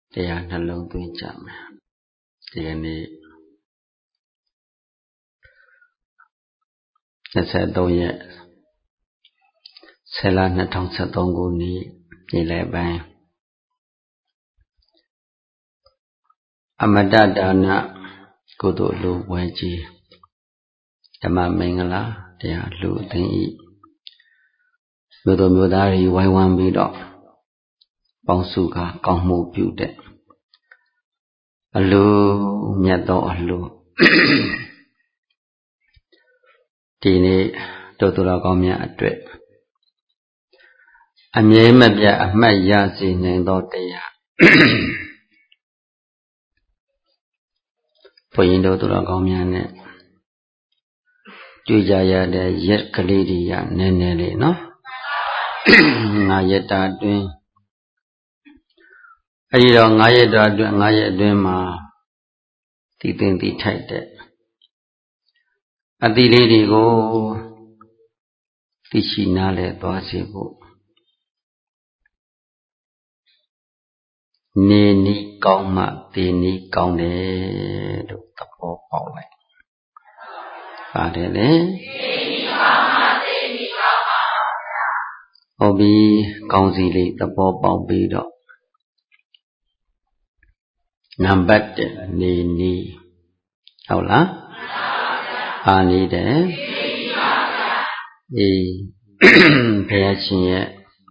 တရားနှလုံးသွင်းကြမယ်ဒီကနေ့23ရက်10လ2013ခုနှစ်နေ့လယ်ပိုင်းအမတဒါနကုသိုလ်လူဝဲကြီးဓမ္မမင်္ဂလာတရားလူအသင်းဤမြို့သူမြို့သားတွေဝိုင်းဝန်းပြီးတော့ပေါင်းစုကကောင်းမှုပြုတဲ့အလူမြတ်သောအလူဒီနေ့တို့သူတော်ကောင်းများအတွက်အမြဲမပြတ်အမှတ်ရစေနိုင်သောတရားဘုရင်တို့သူတော်ကောင်းများနဲ့တွေ့ကြရတဲ့ရက်ကလေးတွေရနည်းနည်းလေးနော်9ရက်တာအတွင်းအဲဒီတော့9ရက်တာအတွင်း9ရက်အတွင်းမှာတည်သိထိုက်တဲ့အသီးလေးတွေကိုသိရှိနားလည်သွားစေဖို့နေနီးကောင်းမှသေနီးကောင်းတယ်လို့သဘောပေါက်လိုက်ပါတယ်လေနေနီးကောင်းမှသေနီးကောင်းပါဟုတ်ပြီကောင်းစီလေးသဘောပေါက်ပြီးတော့နံပါတ်1နေနီးဟုတ်လားအာနေတယ်အေးဘုရားရှင်ရဲ့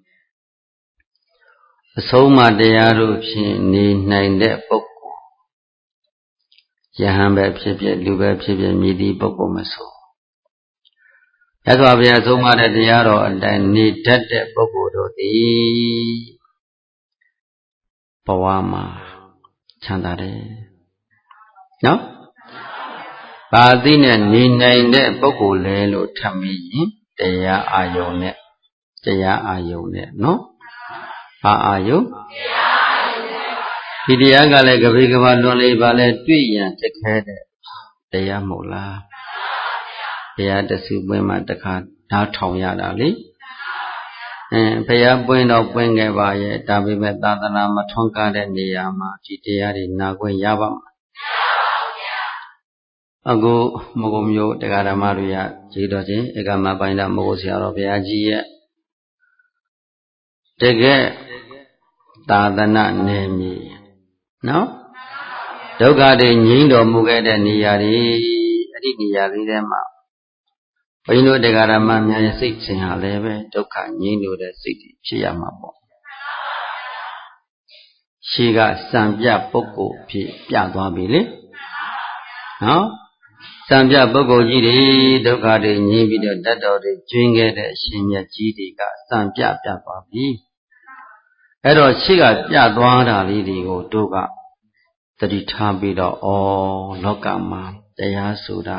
အဆုံးအမတရားတို့ဖြင့်နေနိုင်တဲ့ပုဂ္ဂိုလ်ယဟန်ပဲဖြစ်ဖြစ်လူပဲဖြစ်ဖြစ်မြည်သည့်ပုဂ္ဂိုလ်မဆိုရသော်ဘုရားဆုံးမတဲ့တရားတော်အတိုင်းနေတတ်တဲ့ပုဂ္ဂိုလ်တို့သည်ဘဝမှာချမ်းသာတယ်နော်ဘာသိနဲ့နေနိုင်တဲ့ပုဂ္ဂိုလ်လဲလို့ထပ်ပြီးရင်တရားအာယုန်နဲ့နော်ဘာအာယုန်ဒီတရားကလည်းကပိကဘာလွန်လေးပါလဲတွေ့ရန်တခဲတဲ့တရားမဟုတ်လားဘုရားတဆူပွင့်မှတခါနားထောင်ရတာလေဘုရားပွင့်တော့ပွင့်ခဲ့ပါရဲ့ဒါပေမဲ့သာသနာမထွန်းကားတဲ့နေရာမှာဒီတရားတွေနာခွင့်ရပါမှာအခုမဂုံမျိုးတရားဓမ္မတွေရခြေတော်ချင်းဧကမပိုင်းတာမဟုတ်ဆရာတော်ဘုရားကြီးရဲ့တကယ်သာသနာနယ်မြေနော်ဒုက္ခတွေငြိမ်းတော်မူခဲ့တဲ့နေရာတွေအဲ့ဒီနေရာလေးထဲမှာဘုန်းကြီးတို့တရားဓမ္မများရဲ့စိတ်စဉ်ဟာလည်းပဲဒုက္ခငြိမ်းလို့တဲ့စိတ်ဖြစ်ရမှာပေါ့ရှိကစံပြပုဂ္ဂိုလ်ဖြစ်ပြသွားပြီလေနော်စံပြပုဂ္ဂိုလ်ကြီးတွေဒုက္ခတွေငြိမ်းပြီးတော့တတ်တော်တွေကျွင်းခဲ့တဲ့အရှင်မြတ်ကြီးတွေကစံပြသွားပြီအဲ့တော့ရှိကပြသွားတာလေးတွေကိုတို့ကသတိထားပြီးတော့လောကမှာတရားဆိုတာ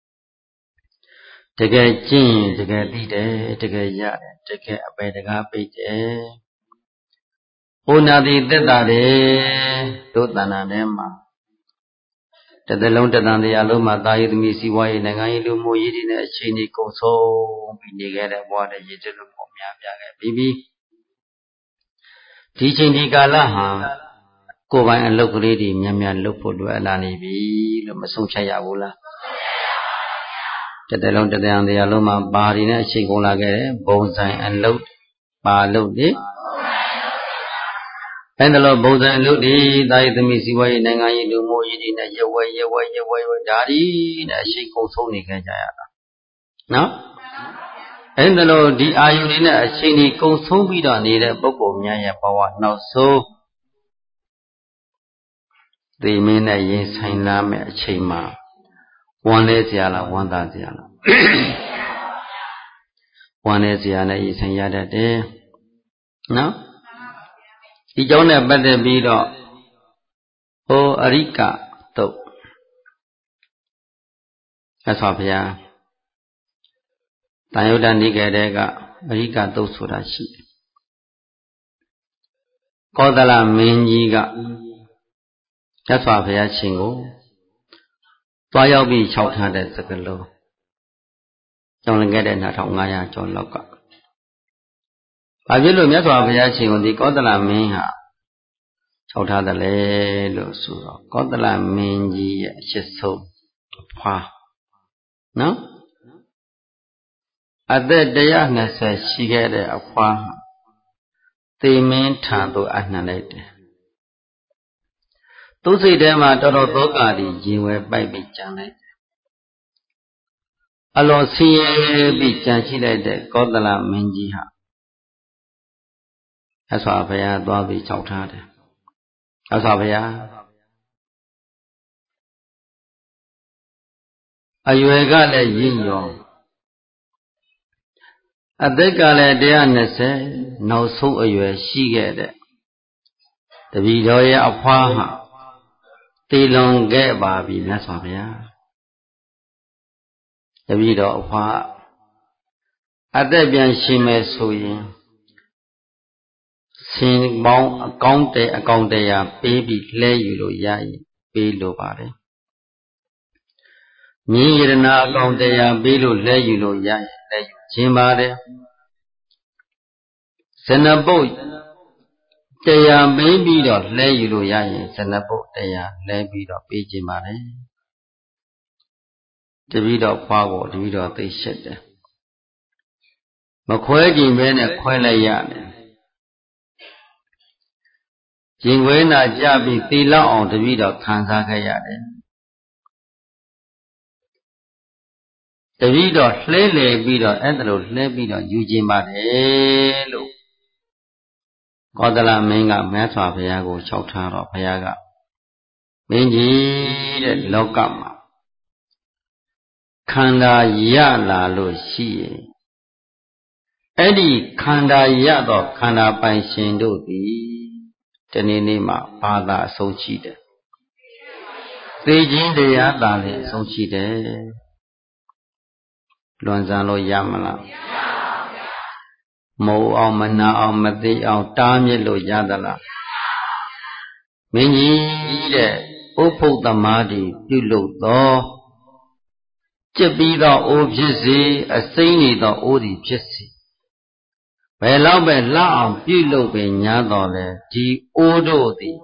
တကယ်ကျင့်ရင်တကယ်သိတယ်တကယ်ရတယ်တကယ်အပေတကားပိတ်တယ်ဩနာတိသက်တာတယ်တို့တဏ္ဍာထဲမှာတစ်သက်လုံးတသံတရားလုံးမှာသာယသမီးစီဝါရေးနိုင်ငံရေးလူမှုရေးတွေနဲ့အချိန်ကြီးကုန်ဆုံးပြီးနေခဲ့တဲ့ဘဝနဲ့ရည်တလို့ပေါ်များပြခဲ့ပြီးဒီချိန်ဒီကာလဟာကိုယ်ပိုင်အလုပ်ကလေးတွေများများလုပ်ဖို့လွယ်လာနေပြီလို့မဆုံးဖြတ်ရဘူးလားတစ်သက်လုံးတသံတရားလုံးမှာဘာတွေနဲ့အချိန်ကုန်လာခဲ့တယ်ဘုံဆိုင်အလုပ်ပါလုပ်တွေအဲ့ဒါလို့ဘုံဆိုင်အလုပ်တွေသာယသမီးစီဝါရေးနိုင်ငံရေးလူမှုရေးတွေနဲ့ရဝဲဒါဒီနဲ့အချိန်ကုန်ဆုံးနေခဲ့ကြရတာနော်အဲ့ဒါလို့ဒီအာယုန်တွေနဲ့အချိန်ကြီးကုန်ဆုံးပြီးတော့နေတဲ့ပုဂ္ဂိုလ်များရဲ့ဘဝနောက်ဆုံးသိမင်းနဲ့ရင်ဆိုင်လာမဲ့အချိန်မှာဝမ်းလဲစရာလားဝမ်းသာစရာလားဝမ်းလဲစရာနဲ့ရင်ဆိုင်ရတတ်တယ်နော်ဒီကြောင့်နဲ့ပတ်သက်ပြီးတော့အရိကတုတ်ဆက်ဆိုဘုရားတန်ယုဒ္ဓနိကေတဲ့ကအရိကတုတ်ဆိုတာရှိတယ်ကောသလမင်းကြီးကဆက်ဆိုဘုရားရှင်ကိုသွားရောက်ပြီးခြောက်ထားတဲ့စကားလုံးကျောင်းလင်ခဲ့တဲ့2500ကျော်လောက်ကဘာဖြစ်လို့မြတ်စွာဘုရားရှင်ကိုဒီကောသလမင်းဟာောက်ထားတယ်လေလို့ဆိုတော့ကောသလမင်းကြီးရဲ့အရှိဆုံးဖွာနော်အသက်120ရှိခဲ့တဲ့အဖွာသေမင်းထံသို့အနှံလိုက်တယ်သူစိတ်ထဲမှာတော်တော်သောကတိရင်ဝဲပိုက်ပြီးကြံလိုက်တယ်အလောဆင်းရဲပြီးကြံရှိလိုက်တဲ့ကောသလမင်းကြီးဟာအဆွာဘုရားသွားပြီးခြောက်ထားတယ်အဆွာဘုရားအရွယ်ကလည်းရင့်ရောအသက်ကလည်း120နောက်ဆုံးအရွယ်ရှိခဲ့တဲ့တပည့်တော်ရဲ့အဖွားဟာတည်လွန်ခဲ့ပါပြီမြတ်စွာဘုရားတပည့်တော်အဖွားအသက်ပြန်ရှင်မယ်ဆိုရင်ဆင်ပေါင်းအကောင့်တရားပေးပြီးလှဲယူလို့ရရင်ပေးလို့ပါတယ်မြင်းရတနာအကောင့်တရားပေးလို့လှဲယူလို့ရရင်လှဲယူခြင်းပါတယ်ဇနပုတ်တရားပေးပြီးတော့လှဲယူလို့ရရင်ဇနပုတ်တရားလှဲပြီးတော့ပေးခြင်းပါတယ်တပည့်တော်ဖွားကိုတပည့်တော်သိရှက်တယ်မခွဲကြည့်မဲနဲ့ခွဲလိုက်ရတယ်ကျင်ခွဲနာကြပြီးသီလောက်အောင်တပည့်တော်ခံစားခဲ့ရတယ်တပည့်တော်လှဲလေပြီးတော့အဲ့ဒါလိုလှဲပြီးတော့ယူခြင်းပါတယ်လို့ကောသလမင်းကမြတ်စွာဘုရားကိုလျှောက်ထားတော့ဘုရားကမင်းကြီးတဲ့လောကမှာခန္ဓာရလာလို့ရှိရင်အဲ့ဒီခန္ဓာရတော့ခန္ဓာပိုင်ရှင်တို့သည်တနေ့နေ့မှာဘာသာအဆုံးရှိတယ်သိခြင်းတရားသာလည်းအဆုံးရှိတယ်လွန်ဆန်းလို့ရမလားမဟုတ်အောင်မနာအောင်မသိအောင်တားမြစ်လို့ရသလားမင်းကြီးတဲ့ဥပ္ပုတ္တမတိပြုလုပ်သောကျက်ပြီးသောအိုးဖြစ်စေအစိမ့်နေသောအိုးသည်ဖြစ်စေဘယ်လောက်ပဲလှအောင်ပြုလုပ်ပင်ညာတော်လဲဒီအိုးတို့သည်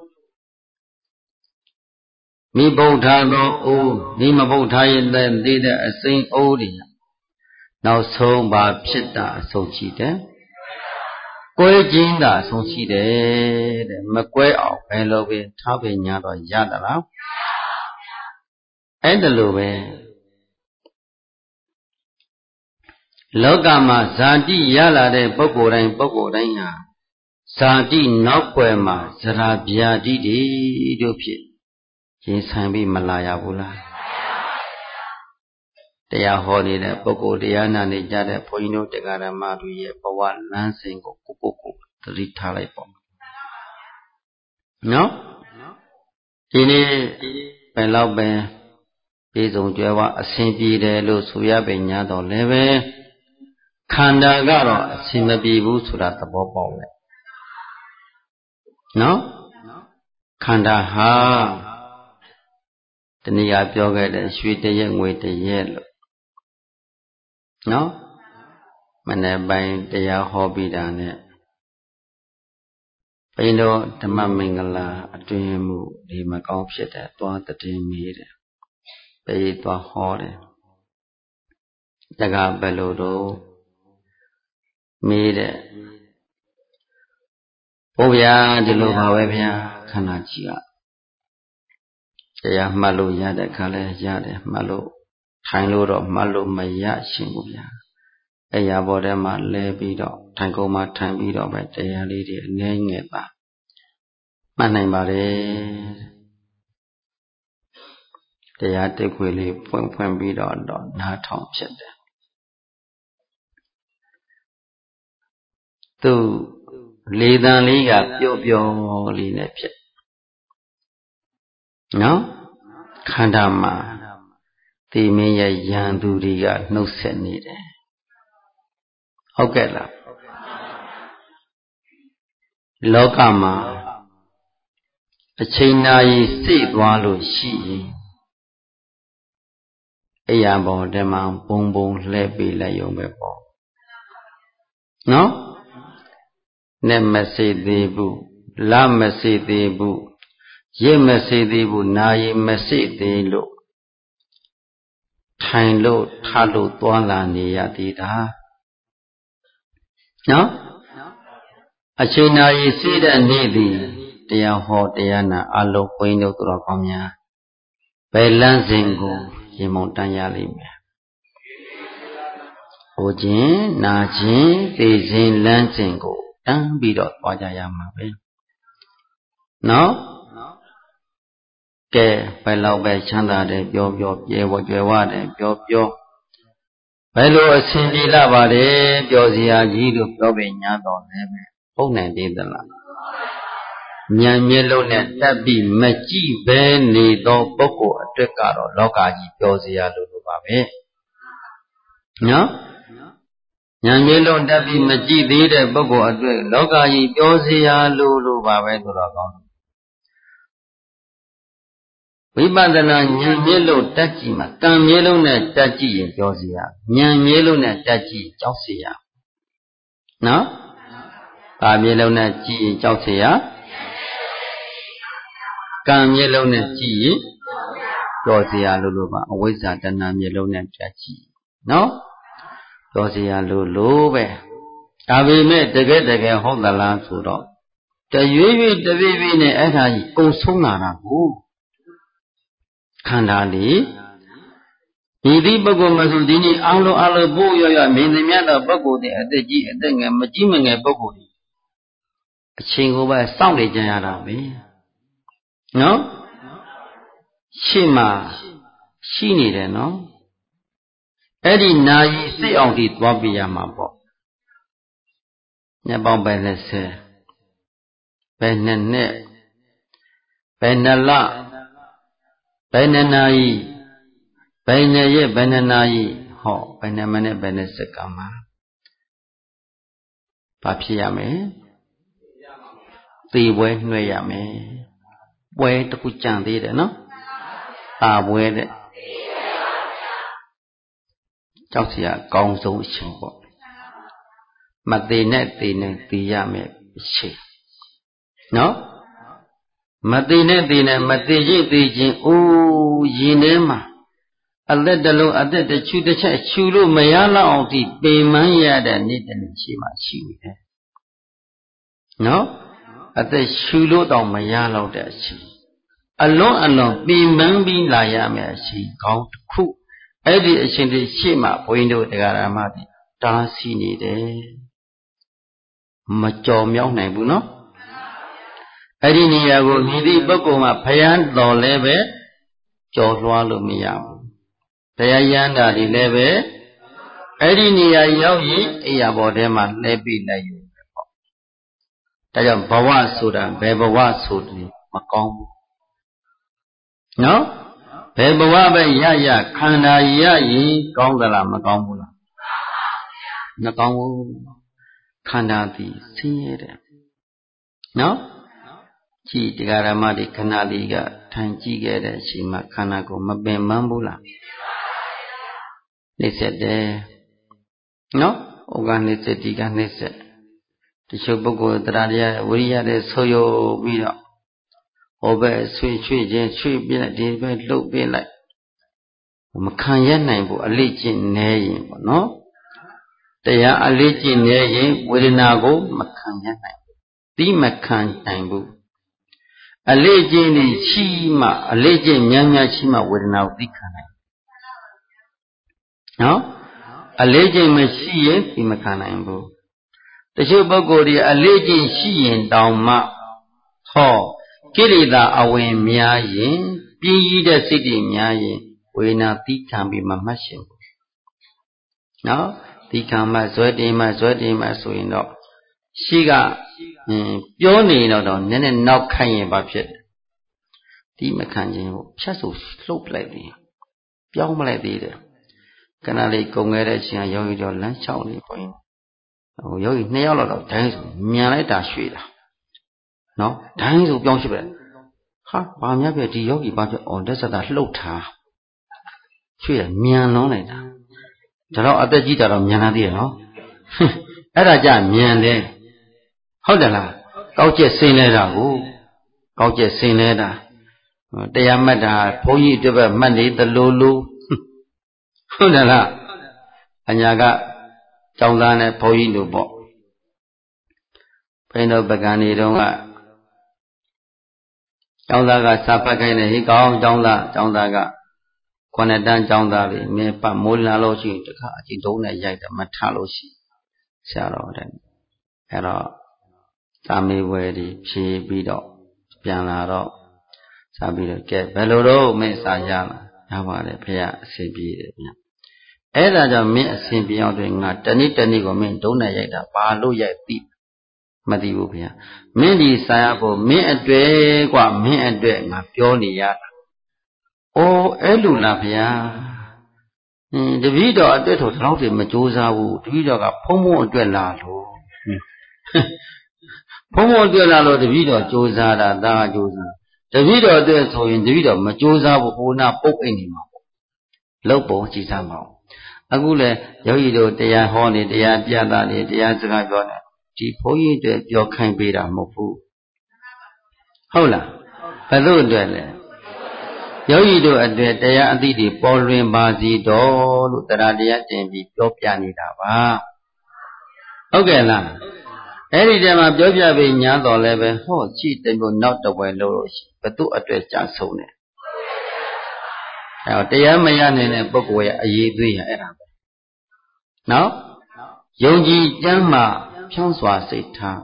မိဗုဒ္ဓသောအိုးမိမဗုဒ္ဓရဲ့သေးတဲ့အစိမ့်အိုးတွေနောက်ဆုံးပါဖြစ်တာအဆုံးရှိတယ်ကွဲခြင်းတာအဆုံးရှိတယ်တဲ့မကွဲအောင်ဘယ်လိုပဲထားပင်ညာတော့ရသလားအဲ့ဒါလိုပဲလောကမှာဇာတိရလာတဲ့ပုဂ္ဂိုလ်တိုင်းဟာဇာတိနောက်ွယ်မှာဇရာဗျာတိတွေတို့ဖြစ်ရင်ဆိုင်ပြီးမလာရဘူးလားတရားဟောနေတဲ့ပုဂ္ဂိုလ်တရားနာနေကြတဲ့ဘုန်းကြီးတို့တရားဓမ္မတို့ရဲ့ဘဝလမ်းစဉ်ကိုကိုသတိထားလိုက်ပေါ့နော်ဒီနေ့ဘယ်လောက်ပဲပြည်စုံကြွယ်ဝအဆင်ပြေတယ်လို့ဆိုရပေညာတော့လည်းပဲခန္ဓာကတော့အဆင်မပြေဘူးဆိုတာသဘောပေါက်တယ်နော်ခန္ဓာဟာတနည်းအားပြောခဲ့တဲ့ရွှေတရက်ငွေတရက်လို့နော်မနေ့ပိုင်းတရားဟောပြီးတာနဲ့ဘိန်းတော်ဓမ္မမင်္ဂလာအတွင်မှုဒီမကောင်းဖြစ်တယ်သွားတည်မေးတယ်ပြေးသွားဟောတယ်တကဘယ်လိုတော့မေးတယ်ဘုရားဒီလိုပါပဲဗျာခန္ဓာကြီးကတရားမှတ်လို့ရတဲ့ခါလဲရတယ်မှတ်လို့ထိုင်လို့တော့မှတ်လို့မရရှင်ဘူးဗျာအဲ့ရပေါ်ထဲမှာလဲပြီးတော့ထိုင်ကုန်မှာထိုင်ပြီးတော့ပဲတရားလေးတွေအနည်းငယ်ပါမှတ်နိုင်ပါတယ်တရားတိတ်ခွေလေးဖွင့်ပြီးတော့နားထောင်ဖြစ်တယ်သူလေတံလေးကပျော့ပျော့လေးနဲ့ဖြစ်နော်ခန္ဓာမှာဒီမင်းရဲ့ယံသူတွေကနှုတ်ဆက်နေတယ်ဟုတ်ကဲ့လားလောကမှာအချိန်နာရီစိတ်သွားလို့ရှိရင်အရာပေါ်တည်းမှာဘုံလှဲပေးလိုက်ရုံပဲပေါ့နော်နဲ့မစိတ်သေးဘူး la mẹ sĩ tì bù yê mẹ sĩ tì bù na yê mẹ sĩ tì lộ thành lộ tha lộ toán là nì ya tì đá nó ở trên này sĩ đã nì tì tia hồ tia na alo quên đâu tụi con nhà về lan dinh cô chỉ mong tan ya li mẹ ô chín na chín tì chín lan dinh cô đang bị đọt qua nhà ya mà bên nó kẻ phải lau bè chăn ta để biểu ye vợ chơi hoa để biểu phải lo xin đi la bà để biểu gì à gì được biểu về nhà đó để không này đi được là nhà miền lâu này đã bị mất chi về này đó bốc của tất cả đó lo cả gì biểu gì à luôn bà về nhớ nhà miền lâu đã bị mất chi đi để bốc của tất lo cả gì biểu gì à luôn bà về tôi là con Vipādana nhà miế lô tát chi mà càng miế lô này tát chi yinပြောgì à nhà miế lô này tát chi cháu gì à nó bà miế lô này chi yin cháu gì à càng miế lô này chi yinပြောgì à lô lô bà ở với giả đàn miế lô này tát chi nóပြောgì à lô lô về à vì mẹ tê cái hốt là lan số đó cái tê vi này ấy là gì công sống là cũ khăn đá đi đi bác cô mà xuống đi ni alo bố yo mình thì mình đó bác cô thì ở đây nghe mà chỉ mình nghe bác cô thì chuyện của bà xong để chơi ra vậy nó khi mà khi này đấy nó ấy đi nay sẽ ông thì toa bây giờ mà bỏ nhà bọn bé này sẽ bé nè bé la bé này bé này họ bé này sẽ cảm mà bà phía nhà mẹ tì quê người nhà mẹ quê tôi cũng chẳng đi đấy nó à quê đấy cháu chỉ là con dấu sinh bộ mà tì này tì nhà mẹ chỉ nó mà tì này mà tì gì ô gì nữa mà ở đây chú để chạy chú lúc mày là ông thì bề mang ya để nít để chỉ mà chú đấy nó ở đây chú lúc đâu mày là để chỉ along bề mang bề là ya mày chỉ cao khu ấy thì xin thì chỉ mà point đâu để cái mà thì ta xin đi đấy mà cho méo này bu nó ấy thì nhà của người đi bất cứ mà phải ăn đồ lẽ bé cho loa luôn mới ăn Tayaan đã đi lẽ về, ấy đi nhà yêu gì, ấy à bỏ đem mà lẽ bị lẽ yêu. Tại sao bảoว่าสุดาbé bảoว่าสุดนี่mà con, nó bé bảoว่าbé ya khăn đà ya gì con đó là mà con bu là, nó con khăn đà thì xí đấy, nó chỉ cái là mà đi khăn đà đi cái thành chỉ cái đấy chỉ mà khăn đà cũng mà bé mang bu là. Nisede no organisatiga nise tisho boko tarariya wiriya de soyo bi do hobe swee chin swee pian lại di be luk pian lại ma khan yat naing bu a le chin ne yin po no taya a le chin ne yin vedana ko ma khan yat naing ti ma khan naing bu a le chin ni chi ma a le chin nya chi ma vedana ko ti khan naing no a le chin ma shi yin ti ma khan naing bu tisho boko di a le chin shi yin taung ma ho Kirita awin mya yin piyi de siddhi mya yin wena tikhan bi ma mat shin no tikhan ma zwe tin ma so yin do shi ka pyo neတော့နည်းနည်းနောက်ခိုင်းရင်ဘာဖြစ်ဒီမခံခြင်းကိုဖြတ်ဆိုလှုပ်လိုက်တယ်ပြောင်းမလိုက်သေးတယ်ခဏလေးကုံခဲ့တဲ့အချိန်ကယောဂီတော့လမ်းလျှောက်နေပေါ့ဟိုယောဂီ2ယောက်လောက်တော့ဒိုင်းဆိုမြန်လိုက်တာရွှေ့တာနော်ဒိုင်းဆိုပြောင်းရှိပဲဟာဘာများပြဒီယောဂီဘာဖြစ်လက်စတာလှုပ်ထားရွှေ့ရမြန်လွန်လိုက်တာဒါတော့အသက်ကြီးတာတော့မြန်လာသေးရနော်အဲ့ဒါကြမြန်တယ်ဟုတ်တယ်လားကောက်ကျက်ဆင်းလဲတာကိုကောက်ကျက်ဆင်းလဲတာတရားမှတ်တာဘုန်းကြီးအတွက်ပဲမှတ်နေသလိုလိုဟုတ်တယ်လားအညာကကျောင်းသားနဲ့ဘုန်းကြီးတို့ပေါ့ဘိန်းတို့ပကံနေတုန်းကကျောင်းသားကစာဖတ်ခိုင်းတယ်ဟိကောင်းကျောင်းသားက9တန်းကျောင်းသားလေးမင်းပတ်မိုးလာလို့ရှိရင်တခါအကြည့်တုံးနဲ့ရိုက်တယ်မထလို့ရှိဆရာတော်တဲ့အဲ့တော့သာမေဝယ်ဒီဖြေပြီးတော့ပြန်လာတော့စာပြီးတော့ကဲဘယ်လိုတော့မင်းစာရလားရပါတယ်ဖေအဆင်ပြေတယ်ဗျအဲ့ဒါကြောင့်မင်းအဆင်ပြေအောင်တွေငါတနေ့ကိုမင်းဒုံးနဲ့ရိုက်တာဘာလို့ရိုက်သိမသိဘူးဗျမင်းဒီစာရဖို့မင်းအတွေ့กว่าမင်းအတွေ့ငါပြောနေရတာအိုးအဲ့လိုလားဗျာတပည့်တော်အတွက်တော့ဒီလောက်တည်းမကြိုးစားဘူးတပည့်တော်ကဖုံးအတွက်လာလို့ဖုံးအတွက်လာလို့တပည့်တော်ကြိုးစားတာဒါကြိုးစားတပည့်တော်အတွက်ဆိုရင်တပည့်တော်မကြိုးစားဘူးဟိုနာပုတ်အိတ်နေမှာပေါ့လောက်ပုံကြည်စားမှာအခုလေယောဂီတို့တရားဟောနေတရားပြတာနေတရားစကားပြောနေဒီဘုန်းကြီးတွေပြောခိုင်းပေးတာမဟုတ်ဘူးဟုတ်လားဘယ်လိုအတွက်လဲယောဂီတို့အတွက်တရားအသည့်တွေပေါ်လွင်ပါစီတော်လို့တရားတရားတင်ပြီးပြောပြနေတာပါဟုတ်ကဲ့လားအဲ့ဒီတည်းမှာပြောပြပြီးညာတော်လည်းပဲဟောကြည့်တယ်လို့နောက်တစ်ဝယ်လို့ရှိဘသူအတွက်ကြာဆုံးတယ်အဲ့တော့တရားမရနိုင်တဲ့ပုဂ္ဂိုလ်ရဲ့အရေးသွေးရအဲ့ဒါပဲနော်ယုံကြည်ကျမ်းမှာဖြောင်းစွာစိတ်ထား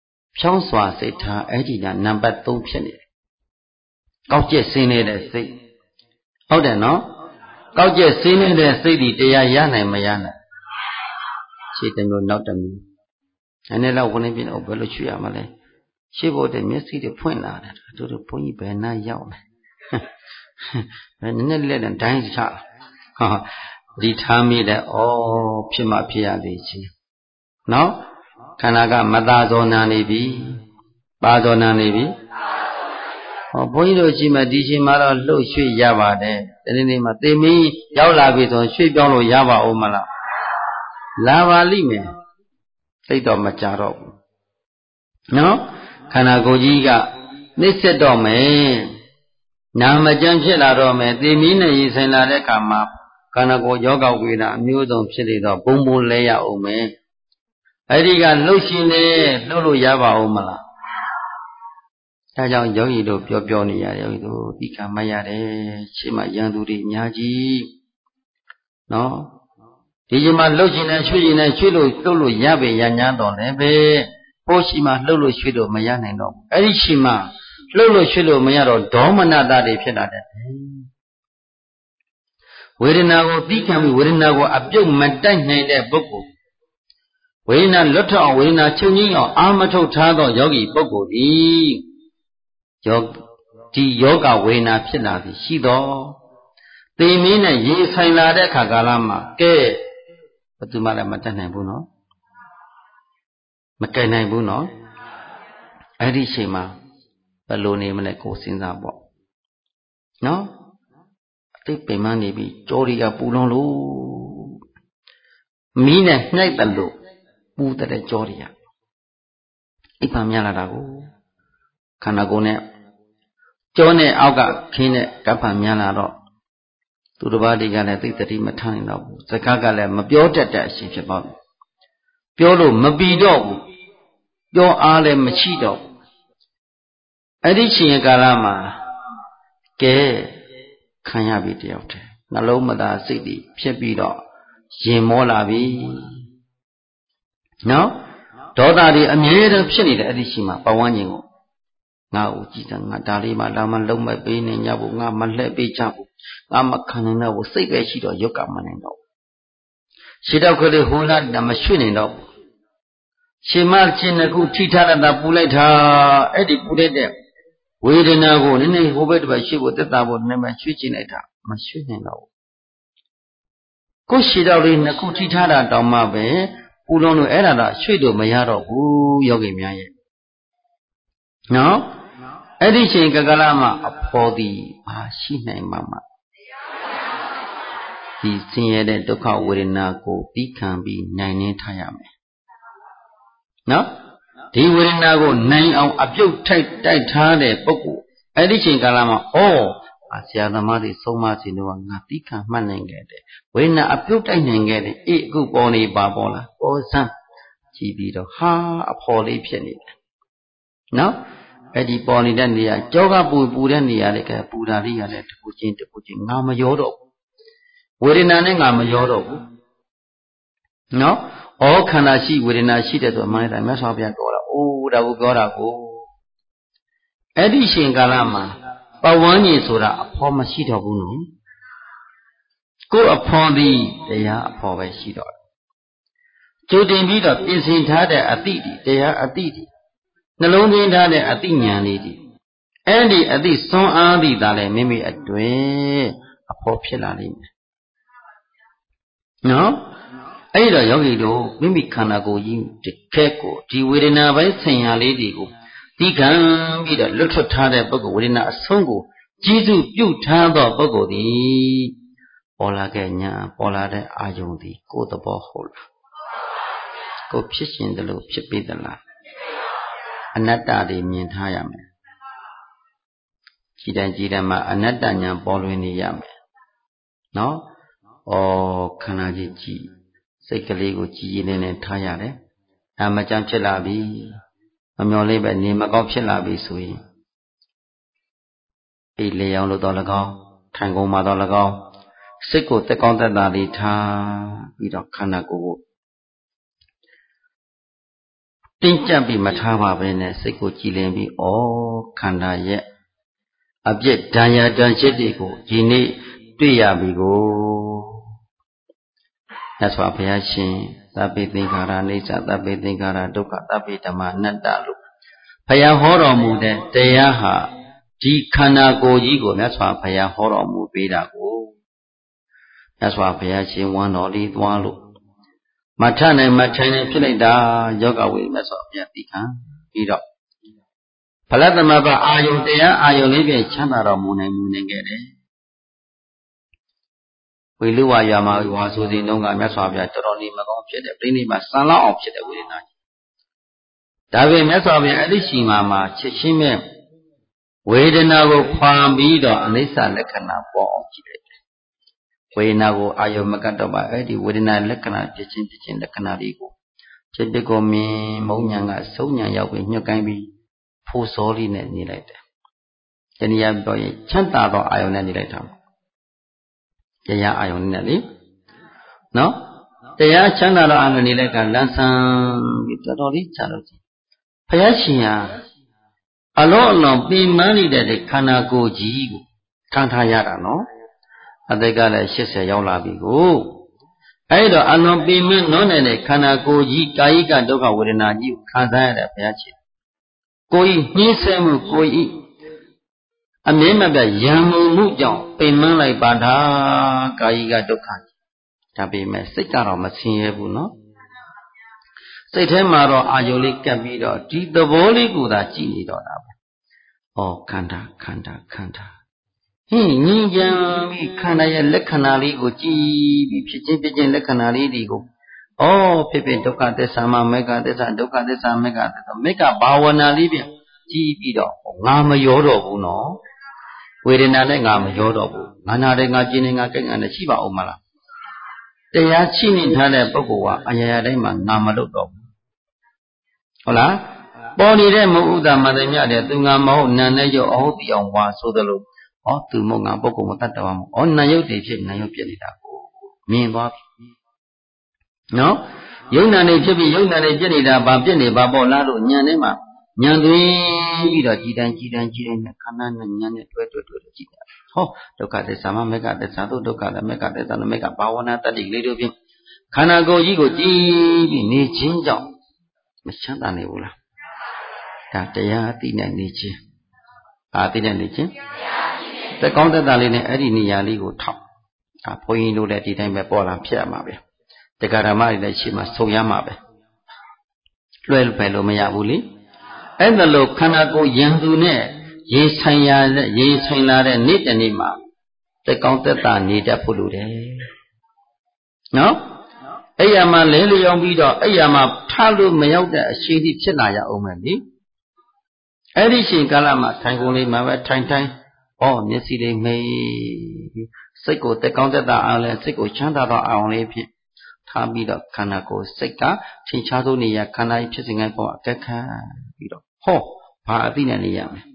အဲ့ဒီကနံပါတ်3ဖြစ်နေတယ်ကောက်ကျက်ဆင်းနေတဲ့စိတ်ဟုတ်တယ်နော်ကောက်ကျက်ဆင်းနေတဲ့စိတ်ဒီတရားရနိုင်မရနိုင်ရှင်းတယ်လို့နောက်တစ်မျိုးအဲ့ဒါဝင်နေပြီတော့ဘယ်လိုချွေရမလဲရှင်းဖို့တဲ့မျက်စိတွေဖွင့်လာတယ်တို့ဘုန်းကြီးဘယ်နှရောက်လဲဘယ်နည်းနည်းလက်နဲ့ဒိုင်းချဟာဒီထားမိတဲ့ဩဖြစ်မှဖြစ်ရသေးချင်းနော်ခန္ဓာကမသာဇောနာနေပြီပါဇောနာနေပြီဟောဘုန်းကြီးတို့ရှိမှဒီချိန်မှာတော့လှုပ်ရွှေ့ရပါတယ်ဒီနေ့မှာသေမင်းရောက်လာပြီဆိုရွှေ့ပြောင်းလို့ရပါဦးမလားလာပါလိမ့်မယ်သိတော့မကြတော့ဘူးနော်ခန္ဓာကိုယ်ကြီးကနှိမ့်ဆက်တော့မယ်နာမကျမ်းဖြစ်လာတော့မယ်သေမင်းနဲ့ရင်ဆိုင်လာတဲ့အခါမှာခန္ဓာကိုယ်ယောဂဝေဒနာအမျိုးစုံဖြစ်နေတော့ဘုံဘုံလဲရအောင်မယ်အဲ့ဒီကလှုပ်ရှင်နေလှုပ်လို့ရပါဦးမလားဒါကြောင့်ယောဂီတို့ပြောနေရတယ်ယောဂီတို့ဒီကံမရတယ်ရှေ့မှာရန်သူတွေအများကြီးနော်ဒီချိန်မှာလှုပ်ရှင်နေရွှေ့ရှင်နေရွှေ့လို့လှုပ်လို့ရပေရညာတော့လည်းပဲပိုးရှိမှလှုပ်လို့ရွှေ့လို့မရနိုင်တော့ဘူးအဲ့ဒီရှိမှလှုပ်လို့ရွှေ့လို့မရတော့ဒေါမနတာတွေဖြစ်လာတယ်ဝေဒနာကိုသိခံပြီးဝေဒနာကိုအပြုတ်မတိုက်နိုင်တဲ့ပုဂ္ဂိုလ်ဝေဒနာလွတ်ထွက်အောင်ဝေဒနာချုပ်ငြိမ်းအောင်အာမထုတ်ထားသောယောဂီပုဂ္ဂိုလ်သည်ဒီယောဂဝေဒနာဖြစ်လာသည်ရှိတော်သေမင်းနဲ့ရေဆိုင်လာတဲ့အခါကာလမှာကဲဘယ်သူမှလည်းမတတ်နိုင်ဘူးနော်မကယ်နိုင်ဘူးနော်အဲ့ဒီချိန်မှာဘယ်လိုနေမလဲကိုစဉ်းစားပေါ့နော်အသိပင်မနေပြီကြောတွေကပူလွန်လို့မီးနဲ့နှိုက်တယ်လို့ပူတဲ့ကြောတွေကအိပ်ပါများလာတာကိုခန္ဓာကိုယ်နဲ့ကြောနဲ့အောက်ကခင်းတဲ့ကပ်ပါများလာတော့သူတစ်ပါးတွေကလည်းသိတတိမထနိုင်တော့ဘူးစကားကလည်းမပြောတတ်တဲ့အရှိဖြစ်သွားပြီပြောလို့မပြီးတော့ဘူးပြောအားလည်းမရှိတော့ဘူးအဲ့ဒီချိန်ကာလမှာကဲခံရပြီတယောက်တည်းနှလုံးမသားစိတ်တွေဖြစ်ပြီးတော့ရင်မောလာပြီနော်ဒေါသတွေအမြဲတမ်းဖြစ်နေတယ်အဲ့ဒီချိန်မှာပဝန်းကျင်ကိုငါ့ကိုကြည်တယ်ငါဒါလေးမှလာမလုံးမပေးနေညဘူးငါမလှည့်ပေးချဘူးငါမခံနိုင်တော့ဘူးစိတ်ပဲရှိတော့ရုပ်ကမနိုင်တော့ဘူးရှေ့တော့ကလေးဟိုလာမရွှေ့နိုင်တော့ဘူးရှေ့မချင်းတစ်ခုထိထားတာပူလိုက်တာအဲ့ဒီပူတဲ့ဝေဒနာကိုနည်းနည်းဟိုဘက်တစ်ပတ်ရွှေ့ဖို့သက်သာဖို့နည်းနည်းရွှေ့ချင်လိုက်တာမရွှေ့နိုင်တော့ဘူးကိုယ်ရှေ့တော့လေးနှစ်ခုထိထားတာတောင်မှပဲပူလုံးလို့အဲ့ဒါတော့ရွှေ့လို့မရတော့ဘူးယောဂီများရဲ့နော်အဲ့ဒီချိန်ကကလမှာအဖော်သည်ရှိနိုင်မှာမဒီဆင်းရဲတဲ့ဒုက္ခဝေဒနာကိုပြီးခံပြီးနိုင်နှင်းထားရမယ်နော်ဒီဝေဒနာကိုနိုင်အောင်အပြုတ်ထိုက်တိုက်ထားတဲ့ပုဂ္ဂိုလ်အဲ့ဒီချိန်ကာလမှာဆရာသမားတွေဆုံးမစီလို့ငါတိခံမှတ်နိုင်ခဲ့တယ်ဝေဒနာအပြုတ်တိုက်နိုင်ခဲ့တယ်အခုပေါ်နေပါပေါ်လားပေါ်စမ်းကြည့်ပြီးတော့အဖော်လေးဖြစ်နေတယ်နော်အဲ့ဒီပေါ်နေတဲ့နေရာကြောကပူတဲ့နေရာလေးကပူတာလေးရတယ်တခုချင်းငါမရောတော့ဘူးဝေဒနာနဲ့ငါမရောတော့ဘူးနော်ခန္ဓာရှိဝေဒနာရှိတဲ့ဆိုမှန်းတယ်မြတ်စွာဘုရားပြောတာဒါကိုပြောတာကိုအဲ့ဒီရှင်ကာလမှာပဝန်းကျင်ဆိုတာအဖော်မရှိတော့ဘူးနော်ကိုယ်အဖော်သည်တရားအဖော်ပဲရှိတော့ကြိုတင်ပြီးတော့ပြင်ဆင်ထားတဲ့အတိတွေတရားအတိတွေနှလုံးသွင်းထားတဲ့အတိဉာဏ်လေးတွေအဲ့ဒီအတိစွမ်းအားသည်ဒါလည်းမိမိအတွင်းအဖော်ဖြစ်လာလိမ့်မယ်နော်အဲ့တော့ယောဂီတို့မိမိခန္ဓာကိုယ်ကြီးတစ်ခက်ကိုဒီဝေဒနာပိုင်းဆင်ညာလေးတွေကိုဒီကံပြီးတော့လွတ်ထွက်ထားတဲ့ပုဂ္ဂိုလ်ဝေဒနာအဆုံးကိုကျေစုပြုထားသောပုဂ္ဂိုလ်သည်ပေါ်လာတဲ့ညာပေါ်လာတဲ့အာယုန်သည်ကိုယ်သဘောဟုတ်လားကိုယ်ဖြစ်ရှင်တယ်လို့ဖြစ်ပြီးသလားအနတ္တတွေမြင်ထားရမယ်ကြည်တိုင်းမှာအနတ္တညာပေါ်လွင်နေရမယ်နော်ခန္ဓာကြီးကြည်စိတ်ကလေးကိုကြည်ရင်းနဲ့ထားရတယ်အမကြမ်းဖြစ်လာပြီမမျော်လေးပဲနေမကောင်းဖြစ်လာပြီဆိုရင်အိလေအောင်လို့တော့၎င်းထိုင်ကုန်မှာတော့၎င်းစိတ်ကိုတက်ကောင်းတက်တာလေးထားပြီးတော့ခန္ဓာကိုယ်ကိုတင်းကျပ်ပြီးမထားပါဘဲနဲ့စိတ်ကိုကြည်လင်ပြီးခန္ဓာရဲ့အပြစ်ဒဏ်ရာဒဏ်ချက်တွေကိုဒီနေ့တွေ့ရပြီကိုမြတ်စွာဘုရားရှင်သဗ္ဗေသင်္ခါရအနိစ္စသဗ္ဗေသင်္ခါရဒုက္ခသဗ္ဗေဓမ္မအနတ္တလို့ဘုရားဟောတော်မူတဲ့တရားဟာဒီခန္ဓာကိုယ်ကြီးကိုမြတ်စွာဘုရားဟောတော်မူပေးတာကိုမြတ်စွာဘုရားရှင်ဝမ်းတော်လေးသွားလို့မထနိုင်မထိုင်နိုင်ဖြစ်လိုက်တာယောဂဝိမြတ်စွာဘုရားသိခံပြီးတော့ဖလသမဘအာယုန်တရားအာယုန်လေးဖြင့်ချမ်းသာတော်မူနိုင်ခဲ့တယ်ဝိလူဝါယာမဝါဆိုစဉ်တုန်းကမြတ်စွာဘုရားတော်တော်နေမကောင်းဖြစ်တယ်ပြိဋိဘဆန်လောက်အောင်ဖြစ်တဲ့ဝေဒနာကြီးဒါပေမဲ့မြတ်စွာဘုရားအဲ့ဒီရှိမှာချက်ချင်းမဲ့ဝေဒနာကိုဖွာပြီးတော့အနိစ္စလက္ခဏာပေါ်အောင်ကြည့်လိုက်တယ်ဝေဒနာကိုအာယုံမကတ်တော့ပါအဲ့ဒီဝေဒနာလက္ခဏာဖြစ်ချင်းလက္ခဏာလေးကိုဖြစ်ဖြစ်ကိုမြင်မုံညာကဆုံးညာရောက်ပြီးညှက်ကိုင်းပြီးဖိုးစောလေးနဲ့နေလိုက်တယ်တနည်းအားပြောရင်ချမ်းသာသောအာယုံနဲ့နေလိုက်တာတရားအာယုန်နဲ့လေနော်တရားချမ်းသာတော့အာယုန်နေလိုက်ကလန်းဆန်းပြီးတော်တော်လေးချလို့ဘုရားရှင်ဟာအလုံးအလွန်ပြင်းမနေတဲ့ခန္ဓာကိုယ်ကြီးကိုခံထားရတာနော်အသက်ကလည်း80ရောက်လာပြီကိုအဲ့တော့အလွန်ပြင်းမနော်နေတဲ့ခန္ဓာကိုယ်ကြီးကာယိကဒုက္ခဝေဒနာကြီးကိုခံစားရတဲ့ဘုရားရှင်ကိုယ်ကြီးနှင်းဆဲမှုကိုယ်ကြီးအမြဲမပြတ်ရံမှုကြောင့်ပင်မလိုက်ပါတာကာယိကဒုက္ခဒါပေမဲ့စိတ်ကတော့မဆင်းရဲဘူးနော်စိတ်ထဲမှာတော့အာယုလေးကပ်ပြီးတော့ဒီသဘောလေးကိုသာကြည့်နေတော့တာပဲခန္ဓာဟင်းငြင်းကြံပြီးခန္ဓာရဲ့လက္ခဏာလေးကိုကြည့်ပြီးဖြစ်ချင်းလက္ခဏာလေးတွေကိုဖြစ်ဖြစ်ဒုက္ခသစ္စာမမေဃသစ္စာဒုက္ခသစ္စာမေဃသစ္စာမေဃဘာဝနာလေးပြန်ကြည့်ပြီးတော့ငါမရောတော့ဘူးနော်ဝေဒနာနဲ့ငါမရောတော့ဘူးငါနာတယ်ငါကျင်နေငါကြိုက်ငါနဲ့ရှိပါဦးမလားတရားရှိနေထားတဲ့ပုဂ္ဂိုလ်ကအရာရာတိုင်းမှာငါမလုပ်တော့ဘူးဟုတ်လားပေါ်နေတဲ့မဟုတ်ဥဒ္ဒမတ္တမြတဲ့သူငါမဟုတ်နာနဲ့ရုပ်အဟုတ်ပြောင်းဝါဆိုသလိုသူမဟုတ်ငါပုဂ္ဂိုလ်မတတ်တော်မဟုတ်နာယုတ်တွေဖြစ်နာယုတ်ပြစ်နေတာကိုမြင်သွားပြီနော်ယုံနာနေဖြစ်ပြီးယုံနာနေပြစ်နေတာဘာပြစ်နေဘာပေါ့လားလို့ညံထဲမှာညံသွင်းပြီးတော့ကြည်တိုင်းနဲ့ခန္ဓာနဲ့ညံနဲ့တွဲကြည့်တာဒုက္ခသစ္စာမမေဃသစ္စာတို့ဒုက္ခလည်းမေဃသစ္စာလည်းမေဃဘာဝနာတတ္တိလေးတို့ဖြင့်ခန္ဓာကိုယ်ကြီးကိုကြည်ပြီးနေခြင်းကြောင့်မချမ်းသာနေဘူးလားဒါတရားအသိနဲ့နေခြင်းအာသိနဲ့နေခြင်းတက်ကောင်းတက်တာလေးနဲ့အဲ့ဒီနေရာလေးကိုထောက်ဒါဘုန်းကြီးတို့လည်းဒီတိုင်းပဲပေါ်လာဖြစ်ရမှာပဲတရားဓမ္မတွေလည်းရှိမှဆုံရမှာပဲလွယ်ပဲလို့မရဘူးလေအဲ့ဒါလို့ခန္ဓာကိုယ်ယံသူနဲ့ရေဆိုင်လာတဲ့နေ့တနေ့မှာတက်ကောင်းတက်တာနေတတ်ဖို့လိုတယ်နော်အဲ့ရမှာလဲလျောင်းပြီးတော့အဲ့ရမှာထားလို့မရောက်တဲ့အရှိတိဖြစ်လာရအောင်မယ်လေအဲ့ဒီရှင်ကာလမှာထိုင်ကုန်လေးမှာပဲထိုင်မျက်စိလေးမိတ်စိတ်ကိုတက်ကောင်းတက်တာအောင်လဲစိတ်ကိုချမ်းသာတော့အောင်လေးဖြစ်ထားပြီးတော့ခန္ဓာကိုယ်စိတ်ကထင်ရှားသောနေရာခန္ဓာကြီးဖြစ်စဉ်တိုင်းပေါ်အကက်ခံပြီးတော့ဘာအသိနဲ့နေရမလဲ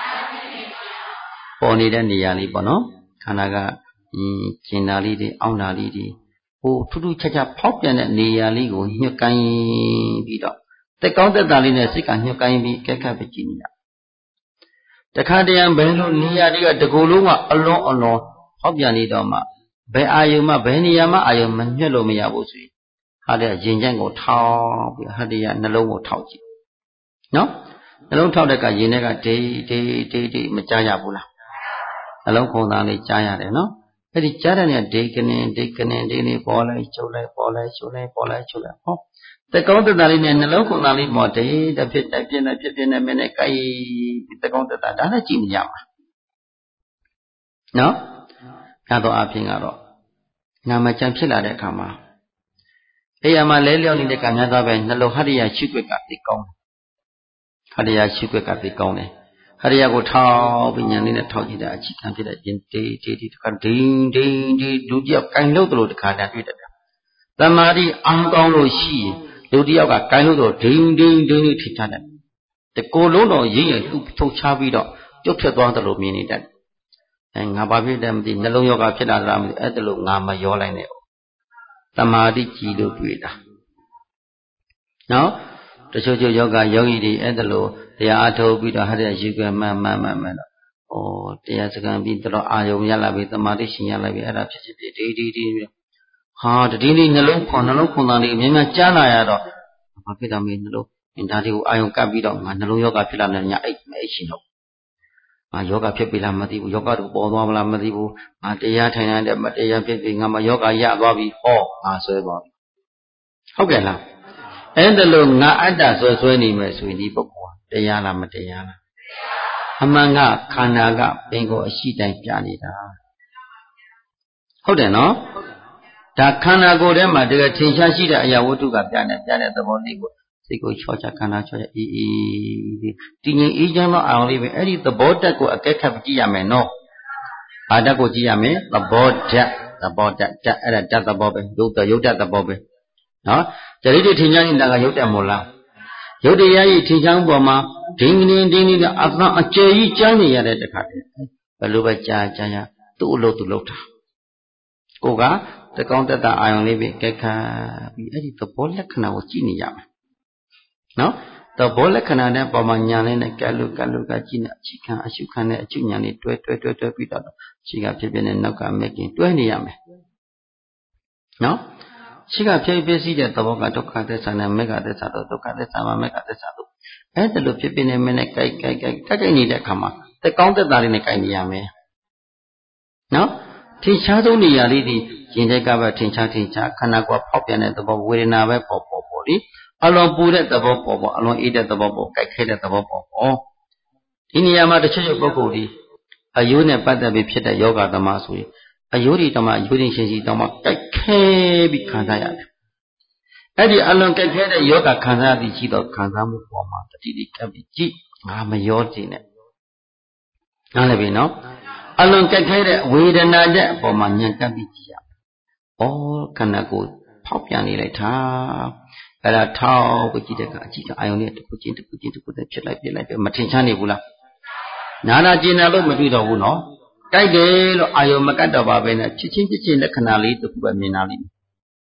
ပေါ်နေတဲ့နေရာလေးပေါ့နော်ခန္ဓာကကျင်တာလေးတွေအောင်းတာလေးတွေထူးထူးခြားခြားဖောက်ပြန်တဲ့နေရာလေးကိုညှက်ကိုင်းပြီးတော့တက်ကောင်းတက်တာလေးနဲ့စိတ်ကညှက်ကိုင်းပြီးအကက်ခတ်ပဲကြည့်နေရတခါတရံဘယ်လိုနေရာတွေကတကူလုံးကအလွန်ဖောက်ပြန်နေတော့မှဘယ်အာယုံမှဘယ်နေရာမှအာယုံမညှက်လို့မရဘူးဆိုရင်ဟာတဲ့ရင်ကျန်းကိုထောက်ပြီးဟာတဲ့နှလုံးကိုထောက်ကြည့်နော်နှလုံးထောက်တဲ့ကရင်ထဲကဒိတ်မကြားရဘူးလားနှလုံးခုန်သားလေးကြားရတယ်နော်အဲ့ဒီကြားတဲ့နေဒိတ်ကနေလေးပေါ်လိုက်ချုပ်လိုက်ပေါ်လိုက်ချုပ်လိုက်တက်ကောင်းတက်တာလေးနဲ့နှလုံးခုန်သားလေးပေါ်ဒိတ်တစ်ဖြစ်တိုက်ပြင်းနဲ့ဖြစ်ပြင်းနဲ့မင်းနဲ့ကိုက်တက်ကောင်းတက်တာဒါလည်းကြည့်နေရမှာနော်ရတော့အဖြစ်ကတော့နာမကျန်ဖြစ်လာတဲ့အခါမှာအဲ့ရမှာလဲလျောင်းနေတဲ့ကံများသောပဲနှလုံးဟတ္တယရှိခွက်ကသိကောင်းဟတ္တယရှိခွက်ကသိကောင်းတယ်ဟတ္တယကိုထောက်ပြီးညာလေးနဲ့ထောက်ကြည့်တဲ့အချိန်ခံဖြစ်တဲ့ရင်တေးတခါဒိန်းလူတယောက်ကင်လို့တခါတည်းတွေ့တယ်တမာတိအောင်ကောင်းလို့ရှိရင်လူတယောက်ကကင်လို့တော့ဒိန်းထိချတယ်တကိုယ်လုံးတော့ရင်းရထုတ်ချပြီးတော့ပြုတ်ထွက်သွားတယ်လို့မြင်နေတယ်ငါဘာဖြစ်တယ်မသိနှလုံးယောဂဖြစ်လာတာမသိအဲ့ဒါလို့ငါမရောလိုက်နဲ့တမာတိကြည်လို့တွေ့တာနော်တချို့ယောဂယောဂီတွေအဲ့ဒါလို့တရားအထုတ်ပြီးတော့ဟာတဲ့ယူကမှန်တော့တရားစကံပြီးတော့အာယုံရလာပြီတမာတိရှင်ရလာပြီအဲ့ဒါဖြစ်ဒီဟာတတိလေးနှလုံးခွန်သားလေးအများများကြားလာရတော့ဘာဖြစ်တာမင်းနှလုံးဒါတွေကိုအာယုံကပ်ပြီးတော့ငါနှလုံးယောဂဖြစ်လာတဲ့ညအိတ်ရှင်တော့ငါယောဂဖြစ်ပြီလားမသိဘူးယောဂတို့ပေါ်သွားမလားမသိဘူးငါတရားထိုင်တဲ့မတရားဖြစ်ပြီငါမယောဂရသွားပြီငါဆွဲသွားပြီဟုတ်ကဲ့လားအဲ့ဒါလို့ငါအတ္တဆွဲနေမယ်ဆိုရင်ဒီပုဂ္ဂိုလ်တရားလားမတရားလားအမှန်ကခန္ဓာကပင်ကိုအရှိတိုင်းပြနေတာဟုတ်တယ်နော်ဒါခန္ဓာကိုယ်ထဲမှာတကယ်ထင်ရှားရှိတဲ့အရာဝတ္ထုကပြတဲ့သဘောလေးကိုစိတ်ကိုချောချခန္ဓာချောချအေးတည်ငြိမ်အေးချမ်းသောအာရုံလေးပဲအဲ့ဒီသဘောတက်ကိုအကဲခတ်ကြည့်ရမယ်နော်ဘာတက်ကိုကြည့်ရမယ်သဘောတက်အဲ့ဒါတက်သဘောပဲရုပ်တက်သဘောပဲနော်တတိထင်ရှားနေတာကရုပ်တက်မို့လားရုပ်တရားကြီးထင်ရှားပေါ်မှာဒင်းကအသံအကျယ်ကြီးကြားနေရတဲ့တခါတည်းဘယ်လိုပဲကြားရသူ့အလုပ်သူလုပ်တာကိုကတကောင်းတက်တာအာယုံလေးပဲကဲခါပြီးအဲ့ဒီသဘောလက္ခဏာကိုကြည့်နေရမယ်နော်သဘောလက္ခဏာနဲ့ပေါ်မှာညာလေးနဲ့ကဲလို့ကြည့်နေအချိခံအရှုခံနဲ့အကျုညာလေးတွဲပြီးတော့ရှိကဖြစ်ဖြစ်နဲ့နောက်ကမဲ့ခင်တွဲနေရမယ်နော်ရှိကဖြစ်စီးတဲ့သဘောကဒုက္ခသစ္စာနဲ့မေဃသစ္စာတို့ဒုက္ခသစ္စာမှာမေဃသစ္စာတို့အဲ့ဒါလိုဖြစ်ဖြစ်နဲ့မင်းနဲ့ကြိုက်နေတဲ့အခါမှာတကောင်းတက်တာလေးနဲ့ကြိုက်နေရမယ်နော်ထင်ရှားဆုံးနေရာလေးဒီရင်တဲ့ကပဲထင်ရှားခန္ဓာကိုယ်ဖောက်ပြန်တဲ့သဘောဝေဒနာပဲပေါ်လေအလွန်ပူတဲ့သဘောပေါ်အလွန်အေးတဲ့သဘောပေါ်ကြိုက်ခဲတဲ့သဘောပေါ်ဒီနေရာမှာတချို့ပုဂ္ဂိုလ်ဒီအယိုးနဲ့ပတ်သက်ပြီးဖြစ်တဲ့ယောဂသမားဆိုရင်အယိုးတွေတော့မှအယိုးရှင်ရှိတော့မှကြိုက်ခဲပြီးခံစားရတယ်အဲ့ဒီအလွန်ကြိုက်ခဲတဲ့ယောဂခံစားပြီးရှိတော့ခံစားမှုပေါ်မှာတတိတိကပ်ပြီးကြည့်ငါမရောတည်နဲ့နားလည်ပြီနော်အလွန်ကြိုက်ခဲတဲ့ဝေဒနာတဲ့အပေါ်မှာဉာဏ်ကပ်ပြီးကြည့်ရခန္ဓာကိုယ်ဖောက်ပြန်နေလိုက်တာအဲ့ဒါထောက်ပြီးကြည့်တဲ့အခါအကြည့်အာယုံနဲ့တစ်ခုချင်းဖြစ်လိုက်ပြလိုက်မထင်ရှားနေဘူးလားနာနာကျင်နာလို့မတွေ့တော့ဘူးနော်ကြိုက်တယ်လို့အာယုံမကတ်တော့ပါပဲနဲ့ချစ်ချင်းလက္ခဏာလေးတစ်ခုပဲမြင်လာလိမ့်မယ်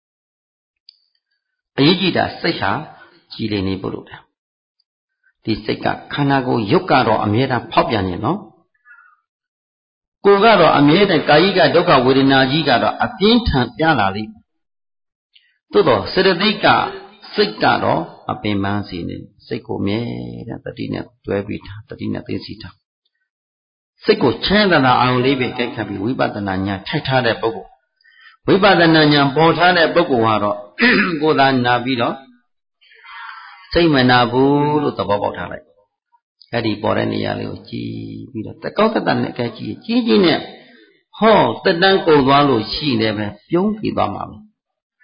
အရေးကြီးတာစိတ်ဟာကြည်လင်နေဖို့လို့ဒီစိတ်ကခန္ဓာကိုယ်ရုပ်ကတော့အမြဲတမ်းဖောက်ပြန်နေနော်ကိုယ်ကတော့အမြဲတမ်းကာယကဒုက္ခဝေဒနာကြီးကတော့အပြင်းထန်ပြလာလိမ့်မယ်သို့တော့စေတသိက်ကစိတ်ကတော့အပင်ပန်းစီနေစိတ်ကိုမြဲတဲ့တတိနဲ့တွဲပြီးထားတတိနဲ့သိသိထားစိတ်ကိုချမ်းသာအာရုံလေးပဲကြိုက်ခတ်ပြီးဝိပဿနာဉာဏ်ထိုက်ထားတဲ့ပုဂ္ဂိုလ်ဝိပဿနာဉာဏ်ပေါ်ထားတဲ့ပုဂ္ဂိုလ်ကတော့ကိုယ်သာနာပြီးတော့စိတ်မနာဘူးလို့သဘောပေါက်ထားလိုက်အဲ့ဒီပေါ်တဲ့နေရာလေးကိုကြည်ပြီးတော့တကောက်တတ်နဲ့အကဲကြည့်နဲ့တက်တန်းကုန်သွားလို့ရှိနေပဲပြုံးပြီးသွားမှာ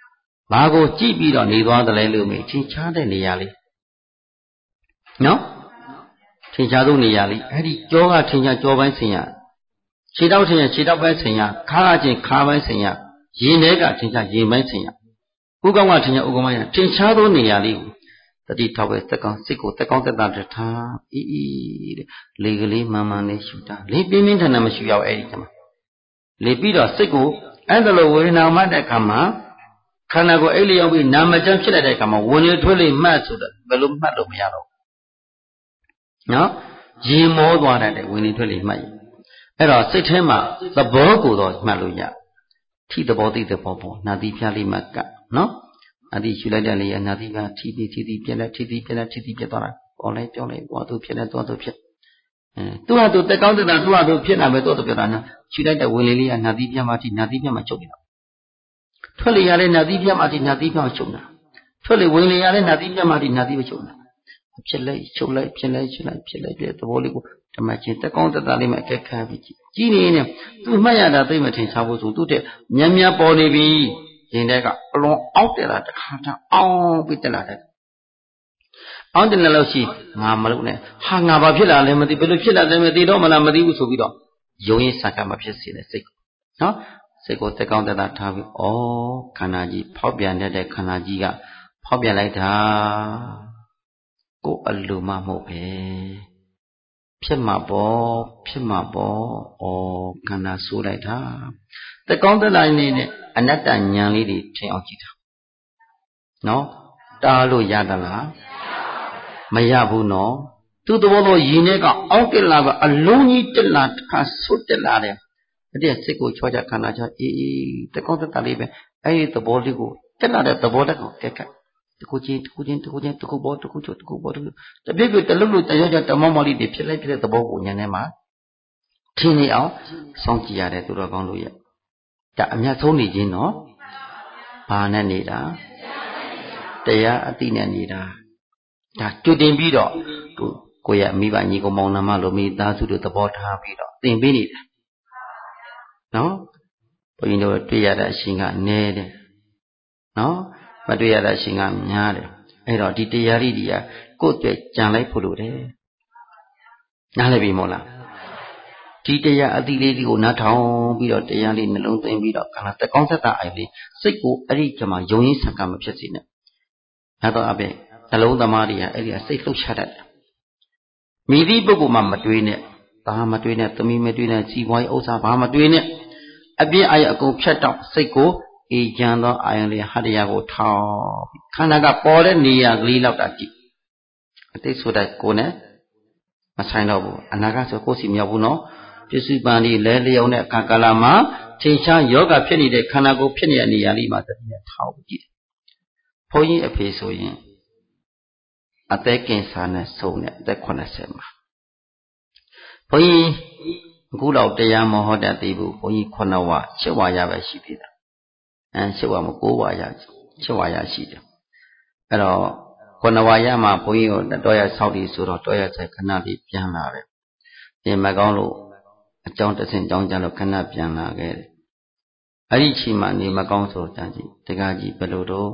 ဘာကိုကြည့်ပြီးတော့နေသွားတယ်လဲလို့မေးထင်ရှားတဲ့နေရာလေးနော်ထင်ရှားဆုံးနေရာလေးအဲ့ဒီကြောကထင်ရှားကြောပိုင်းဆင်ရခြေထောက်ထင်ရှားခြေထောက်ပိုင်းဆင်ရခါးချင်းခါးပိုင်းဆင်ရရင်ထဲကထင်ရှားရင်ပိုင်းဆင်ရဥကောင်းကထင်ရှားဥကောင်းပိုင်းထင်ရှားသောနေရာလေးကိုတတိထောက်ပဲတက်ကောင်းစိတ်ကိုတက်ကောင်းတက်တာတထားအေးအေးတဲ့လေကလေးမှန်မှန်လေးရှူတာလေပြင်းပြင်းထန်ထန်မရှူရအောင်အဲ့ဒီမှာလေပြီးတော့စိတ်ကိုအဲ့ဒါလိုဝေဒနာမှတ်တဲ့အခါမှာခန္ဓာကိုယ်အဲ့လျောက်ပြီးနာမကျမ်းဖြစ်လိုက်တဲ့အခါမှာဝင်လေထွက်လေမှတ်ဆိုတော့ဘယ်လိုမှတ်လို့မရတော့နော်ရင်မောသွားတဲ့ဝင်လေထွက်လေမှတ်ရင်အဲ့တော့စိတ်ထဲမှာသဘောကိုတော့မှတ်လို့ရထိသဘောသိသဘောပေါ်နာတိဖျားလေးမှတ်ကနော်အတိရှူလိုက်တဲ့လေနာတိကထိပြီးပြက်လိုက်ထိပြီးပြက်လိုက်ထိပြီးပြက်သွားတာပေါ်လိုက်ပြောင်းလိုက်သွားသူဖြစ်လိုက်သွားသူဖြစ်သူ့ဟာသူတက်ကောင်းတက်တာသူ့ဟာသူဖြစ်လာပဲတော့ပြက်တာနော်ရှူလိုက်တဲ့ဝင်လေလေးကနာတိပြတ်မှထိနာတိပြတ်မှချုပ်နေတာထွက်လေရတဲ့နာတိပြတ်မှထိနာတိပြတ်မှချုပ်နေတာထွက်လေဝင်လေရတဲ့နာတိပြတ်မှထိနာတိပဲချုပ်နေတာဖြစ်လိုက်ချုပ်လိုက်ဖြစ်လိုက်ရှူလိုက်ဖြစ်လိုက်တဲ့သဘောလေးကိုဓမ္မချင်းတက်ကောင်းတက်တာလေးမှအကဲခတ်ပြီးကြည်နေနေသူမှတ်ရတာသိမထင်ရှားဘူးဆိုသူ့တဲ့မြန်မြန်ပေါ်နေပြီရင်ထဲကအလွန်အောက်တက်လာတခါတည်းအောင်းပြီးတက်လာတယ်အောင်းတယ်လို့ရှိငါမလုပ်နဲ့ဟာငါဘာဖြစ်လာလဲမသိဘယ်လိုဖြစ်လာလဲမသိတော့မလားမသိဘူးဆိုပြီးတော့ယုံရင်စကားမဖြစ်စေနဲ့စိတ်နော်စိတ်ကိုတက်ကောင်းတက်တာထားပြီးဩခန္ဓာကြီးဖောက်ပြန်တဲ့ခန္ဓာကြီးကဖောက်ပြန်လိုက်တာကိုယ်အလိုမှမဟုတ်ပဲဖြစ်မှာပေါ့ဖြစ်မှာပေါ့ဩခန္ဓာဆိုးလိုက်တာတက်ကောင်းတက်လာနေတဲ့အနတ္တဉာဏ်လေးတွေထင်အောင်ကြည့်တာနော်တားလို့ရသလားမရဘူးနော်သူ့သဘောတော့ယင်ထဲကအောက်တက်လာကအလုံးကြီးတက်လာတစ်ခါဆွတ်တက်လာတယ်အဲ့ဒီစိတ်ကိုချောကြခန္ဓာချအေးအေးတက်ကောင်းတက်တာလေးပဲအဲ့ဒီသဘောလေးကိုတက်လာတဲ့သဘောတက်ကိုကဲကဲတခုချင်းတခုချင်းတခုချင်းတခုပေါ်တခုချို့တခုပေါ်တခုတပြည့်ပြည့်တလုံးလို့တရရတမောင်းမောင်းလေးတွေဖြစ်လိုက်တဲ့သဘောကိုဉာဏ်ထဲမှာထင်နေအောင်စောင့်ကြည့်ရတယ်သူတော်ကောင်းတို့ရဲ့ဒါအမြတ်ဆုံးနေခြင်းနော်ဘာနဲ့နေတာတရားအတိနဲ့နေတာဒါကျွတင်ပြီးတော့ကိုယ့်ရဲ့မိဘညီကောင်မောင်နှမလိုမိသားစုတို့သဘောထားပြီးတော့သင်ပေးနေတယ်နော်ဘုန်းကြီးတို့တွေ့ရတဲ့အရှင်ကနည်းတယ်နော်မတွေ့ရတဲ့အရှင်ကများတယ်အဲ့တော့ဒီတရားလေးတွေကကိုယ့်အတွက်ကြံလိုက်ဖို့လိုတယ်နားလည်ပြီမို့လားဒီတရားအတိလေးတွေကိုနားထောင်ပြီးတော့တရားလေးနှလုံးသွင်းပြီးတော့ခန္ဓာတက်ကောင်းသက်သာအိုင်လေးစိတ်ကိုအဲ့ဒီကျမှယုံရင်းဆက်ကမဖြစ်စေနဲ့ဒါတော့အပြင်နှလုံးသမားတွေကအဲ့ဒီစိတ်လှုပ်ရှားတတ်တယ်မိသည့်ပုဂ္ဂိုလ်မှမတွေးနဲ့သားမတွေးနဲ့သမီးမတွေးနဲ့စီးပွားရေးဥစ္စာဘာမတွေးနဲ့အပြည့်အယအကုန်ဖြတ်တော့စိတ်ကိုအေးချမ်းသောအာယုံလေးဟတရားကိုထောင်းခန္ဓာကပေါ်တဲ့နေရာကလေးလောက်တာကြည့်အတိတ်ဆိုတဲ့ကိုယ်နဲ့မဆိုင်တော့ဘူးအနာဂတ်ဆိုကိုယ်စီမရောက်ဘူးနော်ပစ္စုပန်လေးလဲလျောင်းတဲ့အခါကာလမှာထင်ရှားယောဂဖြစ်နေတဲ့ခန္ဓာကိုယ်ဖြစ်နေတဲ့နေရာလေးမှာတတိယထောင်းကြည့်ဘုန်းကြီးအဖေဆိုရင်အသက်ကင်ဆာနဲ့ဆုံးတဲ့အသက်80မှာဘုန်းကြီးအခုတော့တရားမဟောတတ်သေးဘူးဘုန်းကြီး9ဝ7ဝါရပဲရှိသေးတာ7ဝါမ9ဝါရ7ဝါရရှိတယ်အဲ့တော့9ဝါရမှာဘုန်းကြီးကိုတော်ရဆောက်ပြီးဆိုတော့တော်ရဆိုင်ခဏလေးပြန်လာတယ်ပြင်မကောင်းလို့အကြောင်းတစ်ဆင့်ကြောင်းကြလို့ခဏပြန်လာခဲ့တယ်အဲ့ဒီချိန်မှာနေမကောင်းဆိုတန်ကြီးတကားကြီးဘယ်လိုတော့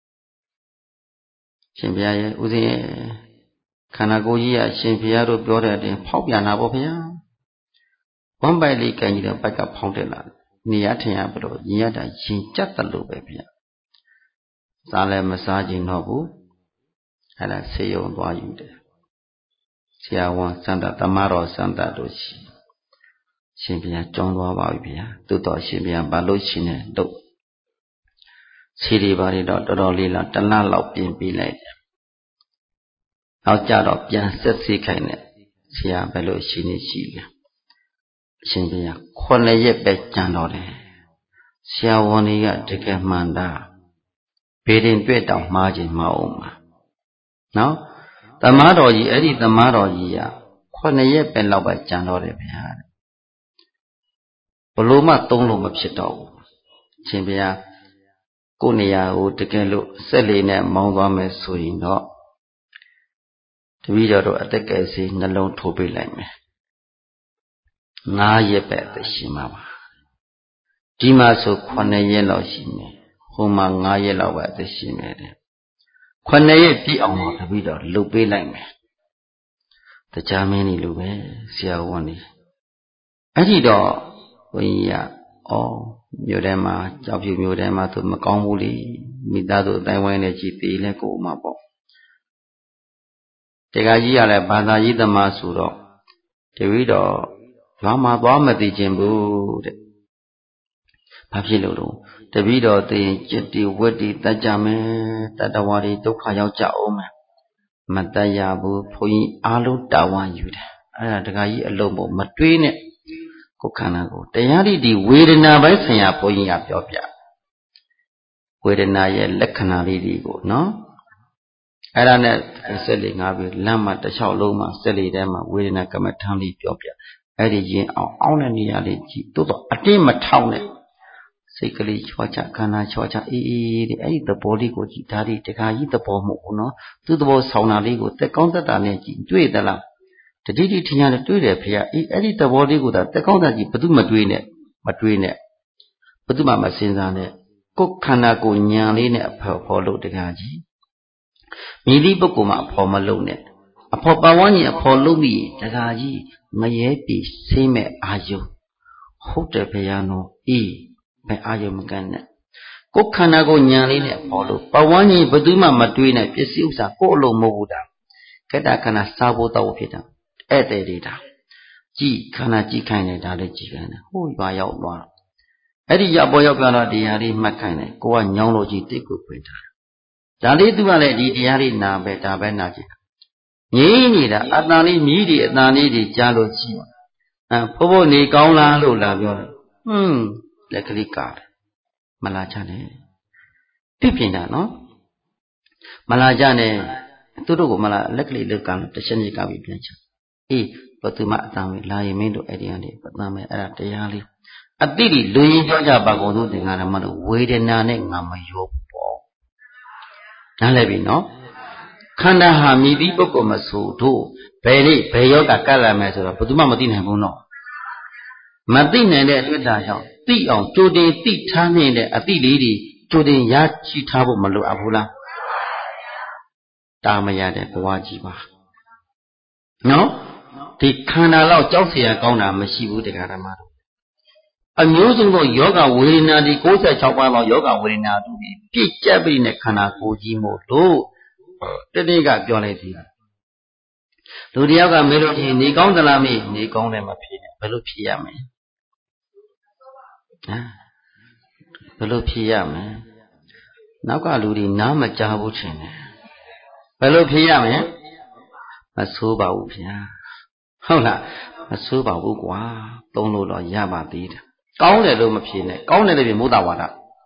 ရှင်ဘုရားရဲ့ဥစဉ်ရဲ့ခန္ဓာကိုယ်ကြီးကရှင်ဘုရားတို့ပြောတဲ့အတိုင်းဖောက်ပြန်တာပေါ့ဗျာဝမ်းပိုက်လေးကန်ကြီးတော့ပိုက်ကဖောင်းတက်လာနေရထင်ရဘလို့ရင်ရတာရင်ကြက်တယ်လို့ပဲဗျာစားလည်းမစားခြင်းတော့ဘူးအဲ့ဒါဆေးရုံသွားယူတယ်ဆရာဝန်စန္ဒသမားတော်စန္ဒတို့ရှိရှင်ဘုရားကြောင်းသွားပါပြီဗျာသို့တော်ရှင်ဘုရားဘာလို့ရှင်နေတော့ဆေးတွေပါတော့တော်တော်လေးလားတလလောက်ပြင်ပေးလိုက်တယ်နောက်ကြတော့ပြန်ဆက်ဆေးခိုင်းတယ်ဆရာဘယ်လိုရှင်နေရှိလဲအရှင်ဘုရား9ရက်ပဲကြံတော့တယ်ဆရာဝန်တွေကတကယ်မှန်တာဘေးရင်တွေ့တောင်မှားခြင်းမအောင်ပါနော်သမားတော်ကြီးအဲ့ဒီသမားတော်ကြီးက9ရက်ပဲလောက်ပဲကြံတော့တယ်ဗျာဘလို့မှသုံးလို့မဖြစ်တော့ဘူးအရှင်ဘုရားကိုယ်နေရာကိုတကယ်လို့ဆက်လေးနဲ့မောင်းသွားမယ်ဆိုရင်တော့တပည့်တော်တို့အသက်ကယ်စီနှလုံးထိုးပေးလိုက်မယ်9ရက်ပဲအသက်ရှင်မှာပါဒီမှာဆို9ရက်လောက်ရှိမယ်ဟဟိုမှာ9ရက်လောက်ပဲအသက်ရှင်နေတယ်9ရက်ပြည့်အောင်တော့တပည့်တော်လှုပ်ပေးလိုက်မယ်တရားမင်းကြီးလိုပဲဆရာဝန်ကြီးအဲ့ဒီတော့ဘုန်းကြီးကမြို့ထဲမှာကြောက်ဖြူမြို့ထဲမှာသူမကောင်းဘူးလေမိသားစုအတိုင်းဝိုင်းနဲ့ကြည်သေးလဲကိုမှာပေါ့တရားကြီးကလည်းဘာသာရေးသမားဆိုတော့တပည့်တော်ရွာမှာသွားမသိခြင်းဘူးတဲ့ဘာဖြစ်လို့တော့တပည့်တော်သိရင်จิตတိဝတ်တိတတ်ကြမယ်တတဝါတွေဒုက္ခရောက်ကြအောင်မယ်မတတ်ရဘူးဘုန်းကြီးအားလုံးတာဝန်ယူတယ်အဲ့ဒါတရားကြီးအလုံးပေါ့မတွေးနဲ့ကိုယ်ခန္ဓာကိုတရားဒီဝေဒနာပိုင်းဆရာဘုန်းကြီးကပြောပြဝေဒနာရဲ့လက္ခဏာလေးတွေကိုနော်အဲ့ဒါနဲ့စက်လေးငါပြီးလမ်းမှာတစ်လျှောက်လုံးမှာစက်လေးထဲမှာဝေဒနာကမ္မထံလေးပြောပြအဲ့ဒီရင်အောင်တဲ့နေရာလေးကြည့်တိုးတော့အတင်းမထောက်နဲ့စိတ်ကလေးချောချခန္ဓာချောချအေးအေးတဲ့အဲ့ဒီသဘောလေးကိုကြည့်ဒါဒီတခါကြီးသဘောမဟုတ်ဘူးနော်သူ့သဘောဆောင်တာလေးကိုတက်ကောင်းတက်တာနဲ့ကြည့်တွေ့သလားတတိတိထင်ရတယ်တွေ့တယ်ဖေအေးအဲ့ဒီသဘောလေးကိုသာတက်ကောင်းတက်ကြည့်ဘသူမတွေ့နဲ့ဘသူမှမစင်စားနဲ့ကိုယ်ခန္ဓာကိုဉာဏ်လေးနဲ့အဖော်လို့တခါကြီးမိသည့်ပုဂ္ဂိုလ်မှာအဖော်မလုပ်နဲ့အဖော်ပဝန်းကျင်အဖော်လုပ်မိတခါကြီးမရဲပြီစိမ့်မဲ့အာယုဟုတ်တယ်ဖေနော်အေးဘယ်အာယုမကန်းနဲ့ကိုယ်ခန္ဓာကိုဉာဏ်လေးနဲ့ဖော်လို့ပဝန်းကျင်ဘသူမှမတွေးနဲ့ပစ္စည်းဥစ္စာကိုယ်အလုံးမဟုတ်ဘူးတာခက်တာခန္ဓာစားဖို့တောက်ဖြစ်တာဧည့်သည်တွေတာကြည်ခန္ဓာကြည်ခိုင်းတယ်ဒါလည်းကြည်ခိုင်းတယ်ဟိုရွာရောက်သွားအဲ့ဒီရောက်ပေါ်ရောက်ပြတော့တရားလေးမှတ်ခိုင်းတယ်ကိုကညောင်းလို့ကြည်တိတ်ကိုဖွင့်ထားဒါလေးသူကလည်းဒီတရားလေးနာပဲဒါပဲနာကြည့်ငြိမ်းနေတာအတန်လေးမြည်ဒီအတန်လေးတွေကြားလို့ရှိမှာဖိုးဖိုးနေကောင်းလားလို့လာပြောတယ်လက်ကလေးကာတယ်မလာချနဲ့ပြစ်ပြင်တာနော်မလာချနဲ့သူတို့ကမလာလက်ကလေးလက်ကတစ်ချက်ကြီးကပြီးပြန်ချအေးဘသူမှအတန်ပဲလာရင်မင်းတို့အဲ့ဒီကနေပတန်ပဲအဲ့ဒါတရားလေးအတိတိလူရင်ပြောကြပါကုန်သူသင်္ကာရမတို့ဝေဒနာနဲ့ငါမရောပေါ့နားလည်ပြီနော်ခန္ဓာဟာမြည်ပြီးပုဂ္ဂိုလ်မဆိုတို့ဘယ်လေးဘယ်ယောဂကတ်လာမယ်ဆိုတော့ဘသူမှမသိနိုင်ဘူးနော်မသိနိုင်တဲ့အတွက်ဒါကြောင့်သိအောင်ကြိုတင်သိထားနေတဲ့အသိလေးတွေကြိုတင်ရရှိထားဖို့မလိုအပ်ဘူးလားတာမရတဲ့ဘဝကြီးပါနော်ဒီခန္ဓာလောက်ကြောက်เสียကောင်းတာမရှိဘူးတရားဓမ္မတို့အမျိုးစုံသောယောဂဝေဒနာဒီ66ပါးသောယောဂဝေဒနာတို့ပြည့်ကျက်ပြီးတဲ့ခန္ဓာကိုယ်ကြီးမို့လို့တတိကပြောလိုက်သေးတယ်လူတယောက်ကမေးလို့နေကောင်းသလားမေးနေကောင်းတယ်မဖြစ်နဲ့ဘယ်လိုဖြစ်ရမလဲဘယ်လိုဖြစ်ရမလဲနောက်ကလူတွေနားမကြားဘူးထင်တယ်ဘယ်လိုဖြစ်ရမလဲမဆိုးပါဘူးဗျာဟုတ်လားမဆိုးပါဘူးကွာသုံးလို့တော့ရပါသေးတယ်ကောင်းတယ်လို့မဖြစ်နဲ့ကောင်းတယ်လည်းပြင်မုဒ္ဒဝါဒ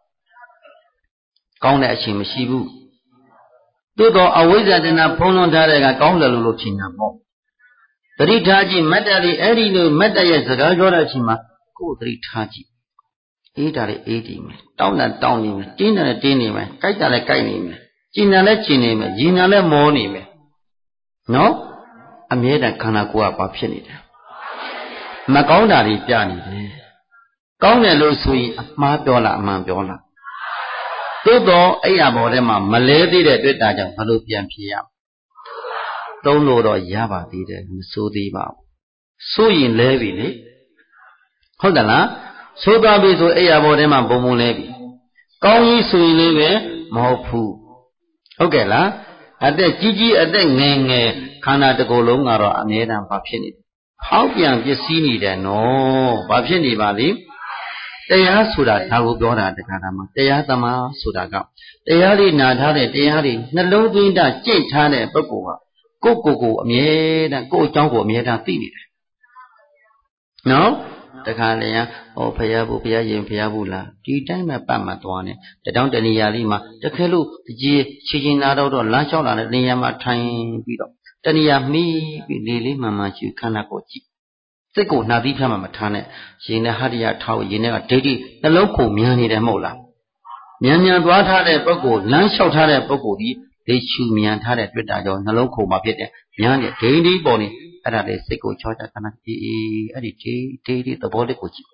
ကောင်းတဲ့အချိန်မရှိဘူးသို့တော့အဝိဇ္ဇာတဏဖုံးလွှမ်းထားတဲ့ကကောင်းတယ်လို့ထင်တာပေါ့သတိထားကြည့်မတ်တလေးအဲ့ဒီလိုမတ်တရဲ့စကားပြောတဲ့အချိန်မှာကိုယ်သတိထားကြည့်အေးတာလေးအေးတည်မယ်တောင်းတာတောင်းနေမယ်တင်းတာလည်းတင်းနေမယ်ကြိုက်တာလည်းကြိုက်နေမယ်ကျင်တာလည်းကျင်နေမယ်ရင်တာလည်းမောနေမယ်နော်အမြဲတမ်းခန္ဓာကိုယ်ကဘာဖြစ်နေတယ်မကောင်းတာတွေပြနေတယ်ကောင်းတယ်လို့ဆိုရင်အမှားပြောလားအမှန်ပြောလားသို့တော့အဲ့ရဘော်ထဲမှာမလဲသေးတဲ့တွေ့တာကြောင့်ဘယ်လိုပြန်ဖြစ်ရသုံးလို့တော့ရပါသေးတယ်မဆိုးသေးပါဘူးဆိုရင်လဲပြီလေဟုတ်တယ်လားဆိုးသွားပြီဆိုအဲ့ရဘော်ထဲမှာဘုံဘုံလဲပြီကောင်းကြီးဆိုရင်လည်းပဲမဟုတ်ဘူးဟုတ်ကဲ့လားအသက်ကြီးကြီးအသက်ငယ်ငယ်ခန္ဓာတစ်ကိုယ်လုံးကတော့အမြဲတမ်းဘာဖြစ်နေတယ်ဟောက်ပြန်ပစ္စည်းနေတယ်နော်ဘာဖြစ်နေပါလိမ့်တရားဆိုတာဒါကိုပြောတာတရားဓမ္မတရားသမားဆိုတာကတရားလေးနာထားတဲ့တရားလေးနှလုံးသွင်းတာကြိတ်ထားတဲ့ပုဂ္ဂိုလ်ကကိုယ်အမြဲတမ်းကိုယ်အကြောင်းကိုအမြဲတမ်းသိနေတယ်နော်တခါလေဖရာဘူးဖရာရင်ဖရာဘူးလားဒီတိုင်းမှပတ်မှသွားနေတတောင်းတဏီယာလေးမှာတခဲလို့ကြီးချီချင်းနာတော့လမ်းလျှောက်လာတဲ့နေရာမှာထိုင်ပြီးတော့တဏီယာမိပြီးလေးလေးမှန်မှန်ရှိခန္ဓာကိုကြည့်စိတ်ကိုနှာသီးဖြတ်မှမထားနဲ့ရင်နဲ့ဟတ္တယထောက်ရင်နဲ့ကဒိဋ္ဌိနှလုံးကိုမြန်နေတယ်မဟုတ်လားမြန်မြန်သွားထားတဲ့ပုဂ္ဂိုလ်လမ်းလျှောက်ထားတဲ့ပုဂ္ဂိုလ်ဒီလေချူမြန်ထားတဲ့တွေ့တာကြောင့်နှလုံးခုမှာဖြစ်တယ်မြန်တဲ့ဒိဋ္ဌိပေါ်နေအဲ့ဒါလေစိတ်ကိုချောချခဏအေးအဲ့ဒီဒိဋ္ဌိသဘောလေးကိုကြည့်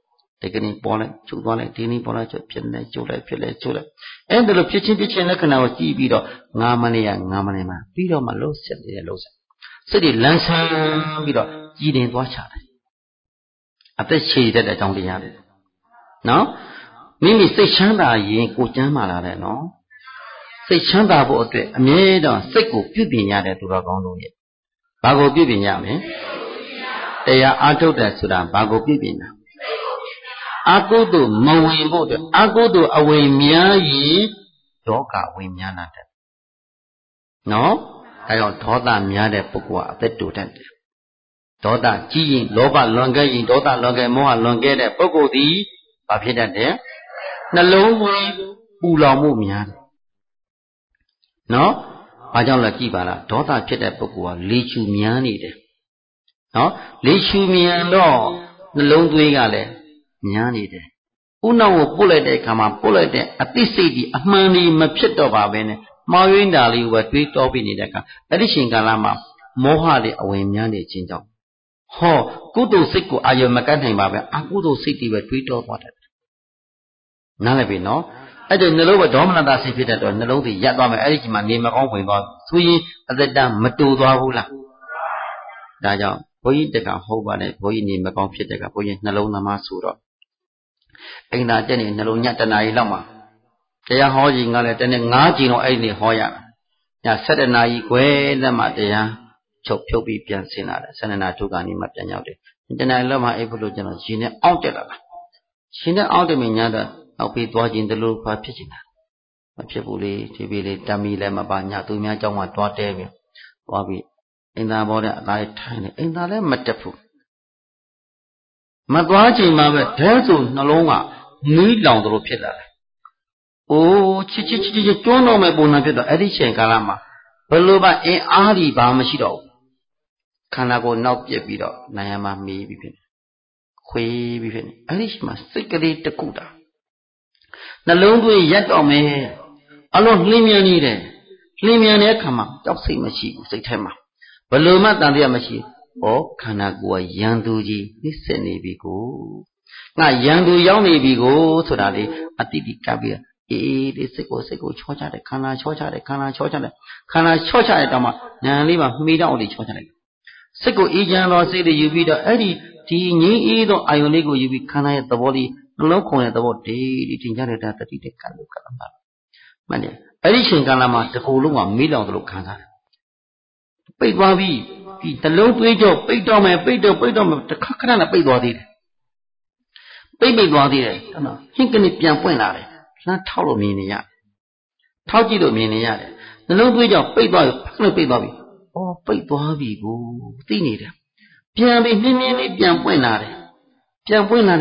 တကယ်ပေါ်လိုက်ချုပ်သွားလိုက်ဒီနေ့ပေါ်လိုက်ဖြစ်နေကျိုးလိုက်ဖြစ်လဲကျိုးလိုက်အဲ့ဒါလိုဖြစ်ချင်းလက္ခဏာကိုကြည့်ပြီးတော့9 မိနစ်မှာပြီးတော့မှလှုပ်ဆက်တယ်လှုပ်ဆက်စိတ်တွေလန်းဆန်းပြီးတော့ကြည်တင်သွားချတယ်အသက်ရှည်တဲ့အကြောင်းတရားတွေနော်မိမိစိတ်ချမ်းသာရင်ကိုကျမ်းမာလာတယ်နော်စိတ်ချမ်းသာဖို့အတွက်အမြဲတမ်းစိတ်ကိုပြုပြင်ရတဲ့သူတော်ကောင်းတို့ရဲ့ဘာကိုပြုပြင်ရမလဲတရားအားထုတ်တယ်ဆိုတာဘာကိုပြုပြင်တာအကုသို့မဝင်ဖို့အတွက်အကုသို့အဝင်များရင်ဒေါကဝင်များလာတယ်နော်အဲကြောင့်ဒေါသများတဲ့ပုဂ္ဂိုလ်ကအသက်တူတတ်တယ်ဒေါသကြီးရင်လောဘလွန်ကဲရင်ဒေါသလွန်ကဲမောဟလွန်ကဲတဲ့ပုဂ္ဂိုလ်သည်ဘာဖြစ်တတ်တယ်နှလုံးသွင်းပူလောင်မှုများတယ်နော်ဘာကြောင့်လဲကြည်ပါလားဒေါသဖြစ်တဲ့ပုဂ္ဂိုလ်ကလေချူများနေတယ်နော်လေချူမြန်တော့နှလုံးသွင်းကလည်းများနေတယ်ဥနောက်ကိုပုတ်လိုက်တဲ့အခါမှာပုတ်လိုက်တဲ့အသိစိတ်ဒီအမှန်ဒီမဖြစ်တော့ပါပဲနဲ့မှားယွင်းတာလေးကိုပဲတွေးတောပြီးနေတဲ့အခါအဲ့ဒီချိန်ကာလမှာမောဟတွေအဝင်များနေခြင်းကြောင့်ဟောကုသိုလ်စိတ်ကိုအာရုံမကတ်နိုင်ပါပဲအကုသိုလ်စိတ်တွေပဲတွေးတောသွားတယ်နားလည်ပြီနော်အဲ့ဒါနှလုံးကဒေါမနတာစိတ်ဖြစ်တဲ့တော့နှလုံးတွေရပ်သွားမယ်အဲ့ဒီချိန်မှာနေမကောင်းဝင်သွားဆိုရင်အသက်တမ်းမတူသွားဘူးလားဒါကြောင့်ဘုန်းကြီးတက္ကဟုတ်ပါတယ်ဘုန်းကြီးနေမကောင်းဖြစ်တဲ့ကဘုန်းကြီးနှလုံးသမားဆိုတော့အိမ်သာတက်နေနှလုံးညတနာရီလောက်မှာတရားဟောကြီးကလည်းတနေ့9ကြိမ်တော့အဲ့ဒီဟောရည7နာရီခွဲလက်မှတရားချုပ်ဖြုတ်ပြီးပြန်ဆင်းလာတယ်7နာရီဒုက္ခနီးမှပြန်ရောက်တယ်တနာရီလောက်မှအဲ့ဘုလို့ကျွန်တော်ရှင်နဲ့အောင့်တက်လာတာရှင်နဲ့အောင့်တက်မြင်ညတော့နောက်ပြီးသွားခြင်းတလို့ဘာဖြစ်ချင်တာမဖြစ်ဘူးလေဒီပြီလေတမီလည်းမပါညသူများเจ้าကတွားတဲပြီသွားပြီးအိမ်သာဘောတဲ့အသားထိုင်းနေအိမ်သာလည်းမတက်ဘူးမသွားချိန်မှာပဲဒဲဆိုနှလုံးကမီးလောင်သလိုဖြစ်လာတယ်။အိုးချစ်တွန်းတော့မဲ့ပုံစံဖြစ်တော့အဲ့ဒီချိန်ကာလမှာဘယ်လိုမှအင်အားကြီးဘာမှမရှိတော့ဘူး။ခန္ဓာကိုယ်နောက်ပြက်ပြီးတော့နာယမမီးပြီးဖြစ်နေ။ခွေးပြီးဖြစ်နေ။အဲ့ဒီချိန်မှာစိတ်ကလေးတစ်ခုတာနှလုံးသွင်းရက်တော့မယ်။အလုံးလှင်းမြန်နေတယ်။လှင်းမြန်တဲ့အခါမှာကြောက်စိတ်မရှိဘူးစိတ်ထဲမှာဘယ်လိုမှတန်တရားမရှိဘူး။ဩခန္ဓာကိုယ်ကရန်သူကြီးနှိမ့်ဆက်နေပြီကိုငါရန်သူရောက်နေပြီကိုဆိုတာလေအတိတိကပ်ပြီးအေးဒီစိတ်ကိုချောချတယ်ခန္ဓာချောချတယ်ခန္ဓာချောချတယ်ခန္ဓာချောချတဲ့တောင်မှညာလေးမှာမှီတော့လေးချောချလိုက်စိတ်ကိုအေးချမ်းသောစိတ်တွေယူပြီးတော့အဲ့ဒီငြိမ်းအေးသောအာယုန်လေးကိုယူပြီးခန္ဓာရဲ့သဘောလေးနှလုံးခုန်ရဲ့သဘောဒီထင်ကြတဲ့တတိတကံလို့ကလမှာမှန်တယ်အဲ့ဒီချိန်ကာလမှာတကူလုံးကမီးလောင်သလိုခံစားတယ်ပိတ်သွားပြီဒီတလုံးသွေးကြောပိတ်တော့မယ်ပိတ်တော့မယ်တစ်ခါခဏနဲ့ပိတ်သွားသေးတယ်ပိတ်သွားသေးတယ်ဟုတ်လားဟင်းကနေပြန်ပွင့်လာတယ်လှမ်းထောက်လို့မြင်နေရထောက်ကြည့်လို့မြင်နေရတယ်နှလုံးသွေးကြောပိတ်သွားပြီဖက်ပိတ်သွားပြီဩပိတ်သွားပြီကိုသိနေတယ်ပြန်ပြီးနှင်းလေးပြန်ပွင့်လာတယ်ဩ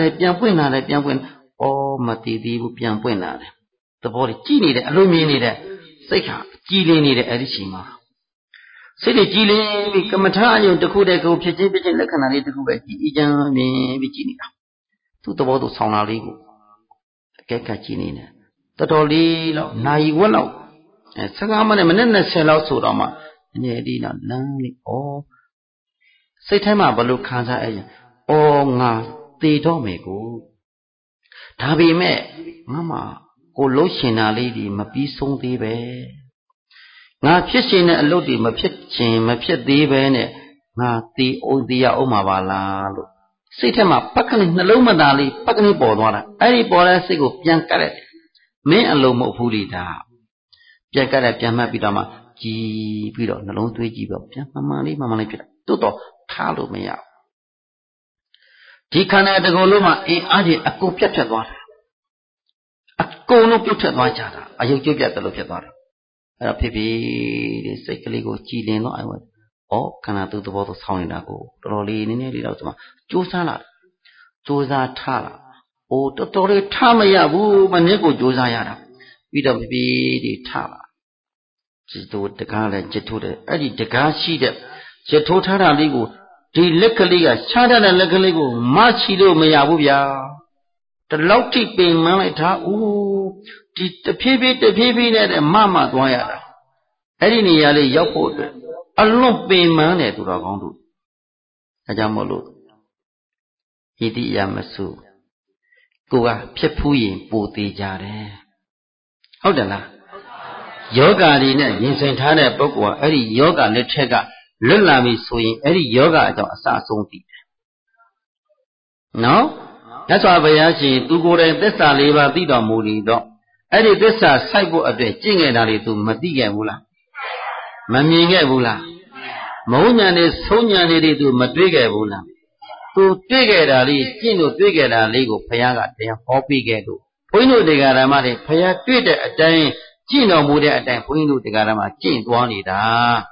မတည်သေးဘူးပြန်ပွင့်လာတယ်သဘောကြီးကြည့်နေတယ်အလိုမြင်နေတယ်စိတ်ဟာကြည်လင်နေတယ်အဲ့ဒီချိန်မှာစိတ်တွေကြည်လင်ပြီးကမ္မထာအယုံတစ်ခုတည်းကိုဖြစ်ချင်းလက္ခဏာလေးတစ်ခုပဲကြည်အကြံမြင်ပြီးကြည်နေတာသူ့သဘောသူဆောင်းလာလေးကိုအကဲခတ်ကြည့်နေတယ်တော်တော်လေးလောက်နိုင်ဝက်လောက်15မိနစ်မိနစ်20လောက်ဆိုတော့မှအနေဒီတော့လမ်းလေးဩစိတ်ထဲမှာဘလို့ခံစားအဲ့ဩငါသေတော့မယ်ကိုဒါပေမဲ့ငါမှကိုလှုပ်ရှင်တာလေးဒီမပြီးဆုံးသေးပဲငါဖြစ်ရှင်တဲ့အလုပ်တွေမဖြစ်သေးပဲနဲ့ငါသေရအောင်မှာပါလားလို့စိတ်ထဲမှာပက်ကလေးနှလုံးမသားလေးပက်ကလေးပေါ်သွားတာအဲ့ဒီပေါ်တဲ့စိတ်ကိုပြန်ကတ်လိုက်မင်းအလုံးမဟုတ်ဘူးလေဒါပြန်ကတ်လိုက်ပြန်မှတ်ပြီးတော့မှကြည်ပြီးတော့နှလုံးသွေးကြည့်ပြီးတော့ပြန်မှန်လေးဖြစ်တိုးတော့ထားလို့မရဘူးဒီခန္ဓာတစ်ခုလုံးမှာအင်အားကြီးအကုန်ပြတ်သွားတယ်အကုန်လုံးပြုတ်ထွက်သွားကြတာအယုတ်ကျုပ်ပြတ်တယ်လို့ဖြစ်သွားတယ်အဲ့တော့ဖြစ်ပြီးဒီစိတ်ကလေးကိုကြည်လင်တော့အဲ့ခန္ဓာသူ့သဘောသူဆောင်းနေတာကိုတော်တော်လေးနည်းနည်းလေးတော့ဒီမှာကြိုးစားထားလာတော်တော်လေးထားမရဘူးမနည်းကိုကြိုးစားရတာပြီးတော့ပြီးဒီထားလာจิตတို့တကားလည်းจิตထိုးတယ်အဲ့ဒီတကားရှိတဲ့จิตထိုးထားတာလေးကိုဒီလက်ကလေးကခြားတဲ့လက်ကလေးကိုမချီလို့မရဘူးဗျာတလောက်ထိပင်မလိုက်တာဒီတဖြည်းဖြည်းနဲ့မသွားရတာအဲ့ဒီနေရာလေးရောက်ဖို့အတွက်အလွန်ပင်မတယ်သူတော်ကောင်းတို့ဒါကြောင့်မို့လို့ဣတိယမစုကိုကဖြစ်ဖူးရင်ပိုသေးကြတယ်ဟုတ်တယ်လားယောဂါတွေနဲ့ရင်ဆိုင်ထားတဲ့ပုဂ္ဂိုလ်ကအဲ့ဒီယောဂါလက်ထက်ကလွတ်လာပြီဆိုရင်အဲ့ဒီယောဂါအကြောင်းအစအဆုံးသိတယ်နော်မြတ်စွာဘုရားရှင်သူကိုယ်တိုင်သစ္စာ၄ပါးသိတော်မူတော့အဲ့ဒီသစ္စာစိုက်ဖို့အတွက်ကျင့်ခဲ့တာတွေသူမသိခဲ့ဘူးလားမမြင်ခဲ့ဘူးလားမုန်းညာနဲ့ဆုံးညာတွေသူမတွေ့ခဲ့ဘူးလားသူတွေ့ခဲ့တာလေးကျင့်လို့တွေ့ခဲ့တာလေးကိုဘုရားကတရားဟောပေးခဲ့လို့ဘုန်းကြီးတို့တရားဓမ္မတွေဘုရားတွေ့တဲ့အတိုင်းကျင့်တော်မူတဲ့အတိုင်းဘုန်းကြီးတို့တရားဓမ္မကျင့်သွားနေတာ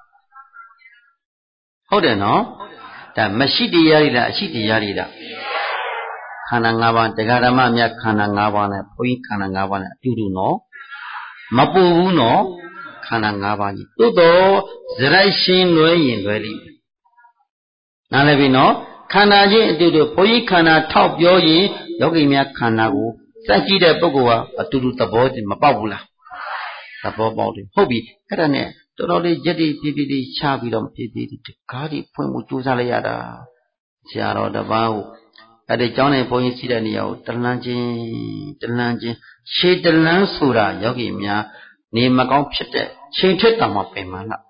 ဟုတ်တယ်နော်ဒါမရှိတရားတွေလားအရှိတရားတွေလားခန္ဓာ၅ပါးတရားဓမ္မများခန္ဓာ၅ပါးနဲ့ဘုန်းကြီးခန္ဓာ၅ပါးနဲ့အတူတူနော်မပူဘူးနော်ခန္ဓာ၅ပါးကြီးသို့တော့ဇရိုက်ရှင်းလွဲရင်လွဲလိမ့်မယ်နားလည်ပြီနော်ခန္ဓာချင်းအတူတူဘုန်းကြီးခန္ဓာထောက်ပြောရင်ယောဂီများခန္ဓာကိုစက်ကြည့်တဲ့ပုဂ္ဂိုလ်ကအတူတူသဘောမပေါက်ဘူးလားသဘောပေါက်တယ်ဟုတ်ပြီအဲ့ဒါနဲ့တော်တော်လေးရက်တိပြပြလေးချပြီးတော့ပြပြလေးတကားတွေဖွင့်ဖို့ကြိုးစားလိုက်ရတာဆရာတော်တစ်ပါးကိုအဲ့ဒီကျောင်းနေဘုန်းကြီးရှိတဲ့နေရာကိုတလန်းချင်းရှေးတလန်းဆိုတာယောဂီများနေမကောင်းဖြစ်တဲ့ချိန်ထက်တောင်မှပင်မလား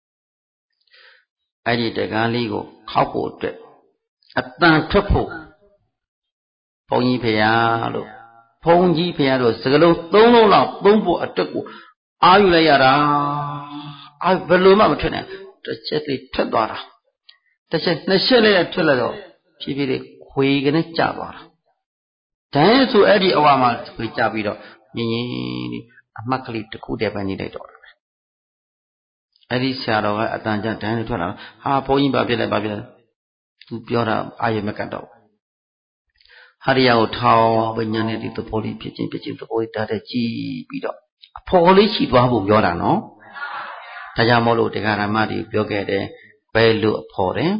အဲ့ဒီတကားလေးကိုခောက်ဖို့အတွက်အတန်ထွက်ဖို့ဘုန်းကြီးဖေရလို့ဘုန်းကြီးဖေရတို့စကလုံး၃လုံးလောက်သုံးဖို့အတွက်ကိုအာယူလိုက်ရတာဘယ်လိုမှမထွက်နိုင်တစ်ချက်လေးထွက်သွားတာတစ်ချက်နှစ်ချက်လေးထွက်လာတော့ဖြည်းဖြည်းလေးခွေကနေကျသွားတာဒိုင်းဆိုအဲ့ဒီအဝမှာခွေကျပြီးတော့မြင်းလေးအမှတ်ကလေးတစ်ခုတည်းပဲနေလိုက်တော့အဲ့ဒီဆရာတော်ကအတန်ကြဒိုင်းလေးထွက်လာဟာဘုန်းကြီးဘာဖြစ်လဲသူပြောတာအာရုံမကတ်တော့ဟာရယာကိုထောင်းပညာနဲ့ဒီသဘောလေးဖြစ်ချင်းသဘောလေးတားတဲ့ကြည်ပြီးတော့အဖော်လေးရှိသွားဖို့ပြောတာနော်ဒါကြောင့်မို့လို့တရားဓမ္မတွေပြောခဲ့တယ်ဘယ်လိုအဖော်တယ်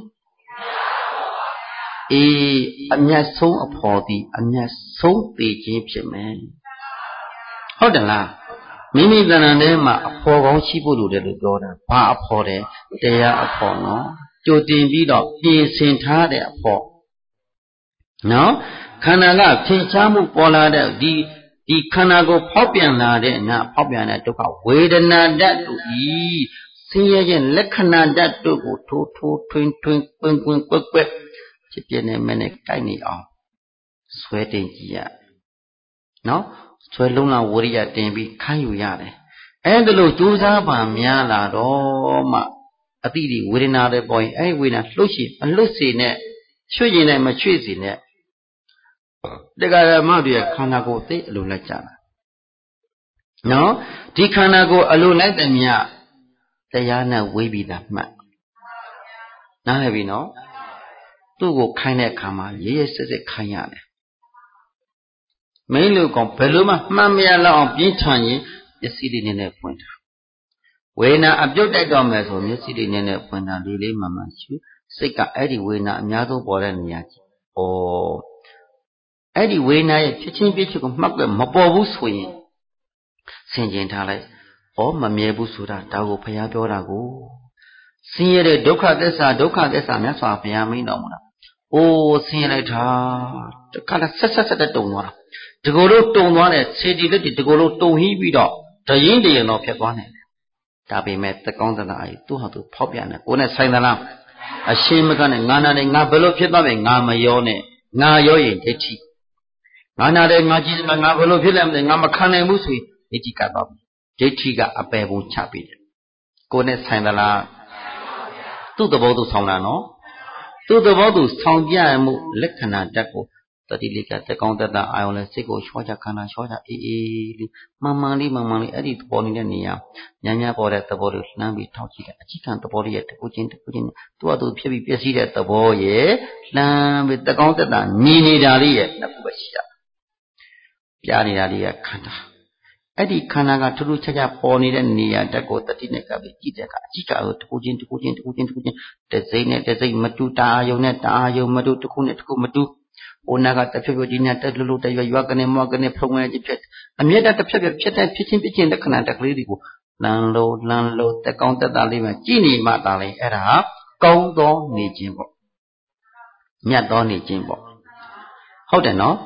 အမျက်ဆုံးအဖော်သည်အမျက်ဆုံးသိခြင်းဖြစ်မယ်ဟုတ်တယ်လားမိမိတဏ္ဍာထဲမှာအဖော်ကောင်းရှိဖို့လိုတယ်လို့ပြောတာဘာအဖော်တယ်တရားအဖော်နော်ကြိုတင်ပြီးတော့ပြင်ဆင်ထားတဲ့အဖော်နော်ခန္ဓာကထင်ရှားမှုပေါ်လာတဲ့ဒီခန္ဓာကိုဖောက်ပြန်လာတဲ့ဖောက်ပြန်တဲ့ဒုက္ခဝေဒနာဓာတ်တို့ဤဆင်းရဲခြင်းလက္ခဏာဓာတ်တို့ကိုထိုးထွင်းကွင်းကွက်ဖြစ်ပြနေမဲ့နဲ့ကိုက်နေအောင်ဆွဲတင်ကြည့်ရနော်ဆွဲလုံးလာဝရိယတင်ပြီးခိုင်းယူရတယ်အဲ့ဒါလို့ကြိုးစားပါများလာတော့မှအတိဒီဝေဒနာတွေပေါ်ရင်အဲ့ဝေဒနာလှုပ်ရှင်မလှုပ်စေနဲ့ချွေ့ရင်လည်းမချွေ့စေနဲ့တရားဓမ္မတွေခန္ဓာကိုယ်သိအလိုလိုက်ကြတာနော်ဒီခန္ဓာကိုယ်အလိုလိုက်တဲ့မြတ်တရားနဲ့ဝေးပြီးသားမှတ်နားလည်ပြီနော်သူ့ကိုခိုင်းတဲ့အခါမှာရေးစစ်ခိုင်းရတယ်မင်းလူကောင်ဘယ်လိုမှမှန်မရလောက်အောင်ပြင်းထန်ရင်မျက်စိလေးနဲ့ဖွင့်တာဝေဒနာအပြုတ်တိုက်တော့မယ်ဆိုမျက်စိလေးနဲ့ဖွင့်တာလေးမှန်ရှုစိတ်ကအဲ့ဒီဝေဒနာအများဆုံးပေါ်တဲ့နေရာကြီးအဲ့ဒီဝေဒနာရဲ့ဖြစ်ချင်းပြည့်ချက်ကိုမှတ်ပဲမပေါ်ဘူးဆိုရင်ဆင်ခြင်ထားလိုက်မမြဲဘူးဆိုတာဒါကိုဘုရားပြောတာကိုဆင်းရဲတဲ့ဒုက္ခသစ္စာမြတ်စွာဘုရားမိန့်တော်မူတာဆင်းရဲလိုက်တာတခါဆက်တုံသွားတာဒီကိုယ်လို့တုံသွားတဲ့ခြေတီလက်တီဒီကိုယ်လို့တုံဟီးပြီးတော့တရင်တရင်တော့ဖြစ်သွားနိုင်တယ်ဒါပေမဲ့သကောင်းသလားအကြီးသူ့ဟာသူဖောက်ပြန်တယ်ကိုယ်နဲ့ဆိုင်သလားအရှင်းမကနဲ့ငါနာတယ်ငါဘယ်လိုဖြစ်သွားမယ်ငါမရောနဲ့ငါရောရင်ဒိဋ္ဌိငါနာတယ်ငါကြည့်စမငါဘယ်လိုဖြစ်လဲမသိငါမခံနိုင်ဘူးဆိုရင်ဒိဋ္ဌိကသွားပြီဒိဋ္ဌိကအပယ်ပုံချပြီးတယ်ကိုယ်နဲ့ဆိုင်သလားသူ့သဘောသူဆောင်တာနော်သူ့သဘောသူဆောင်ပြရမှုလက္ခဏာဓာတ်ကိုတတိလေးကတကောင်းတတအာယုံလဲစိတ်ကိုချောချခန္ဓာချောချအေးလေးမှန်မှန်လေးအဲ့ဒီသဘောနေတဲ့နေရာညာပေါ်တဲ့သဘောတွေလှမ်းပြီးထောက်ကြည့်တယ်အကြည့်ခံသဘောလေးရဲ့တကူချင်းသူ့ဟာသူဖြစ်ပြီးပြည့်စည်တဲ့သဘောရဲ့လှမ်းပြီးတကောင်းတတညီနေတာလေးရဲ့နှစ်ခုပဲရှိတာပြနေတာလေးကခန္ဓာအဲ့ဒီခန္ဓာကထူးထူးခြားခြားပေါ်နေတဲ့နေရာတက်ကိုတတိနဲ့ကပြီးကြည့်တဲ့အခါအကြည့်ကိုတကူချင်းတစိမ့်နဲ့တစိမ့်မတူတာအာယုံနဲ့တာအာယုံမတူတစ်ခုနဲ့တစ်ခုမတူဟိုနာကတဖြည်းဖြည်းကြီးနဲ့တက်လို့တရွာကနေမောကနေဖုံငယ်ကြီးဖြစ်အမြဲတမ်းတစ်ဖြည်းဖြည်းဖြစ်တဲ့ဖြစ်ချင်းလက္ခဏာတက်ကလေးတွေကိုလမ်းလို့တက်ကောင်းတက်တာလေးမှကြည့်နေမှသာလေအဲ့ဒါကောင်းသောနေခြင်းပေါ့မြတ်သောနေခြင်းပေါ့ဟုတ်တယ်နော်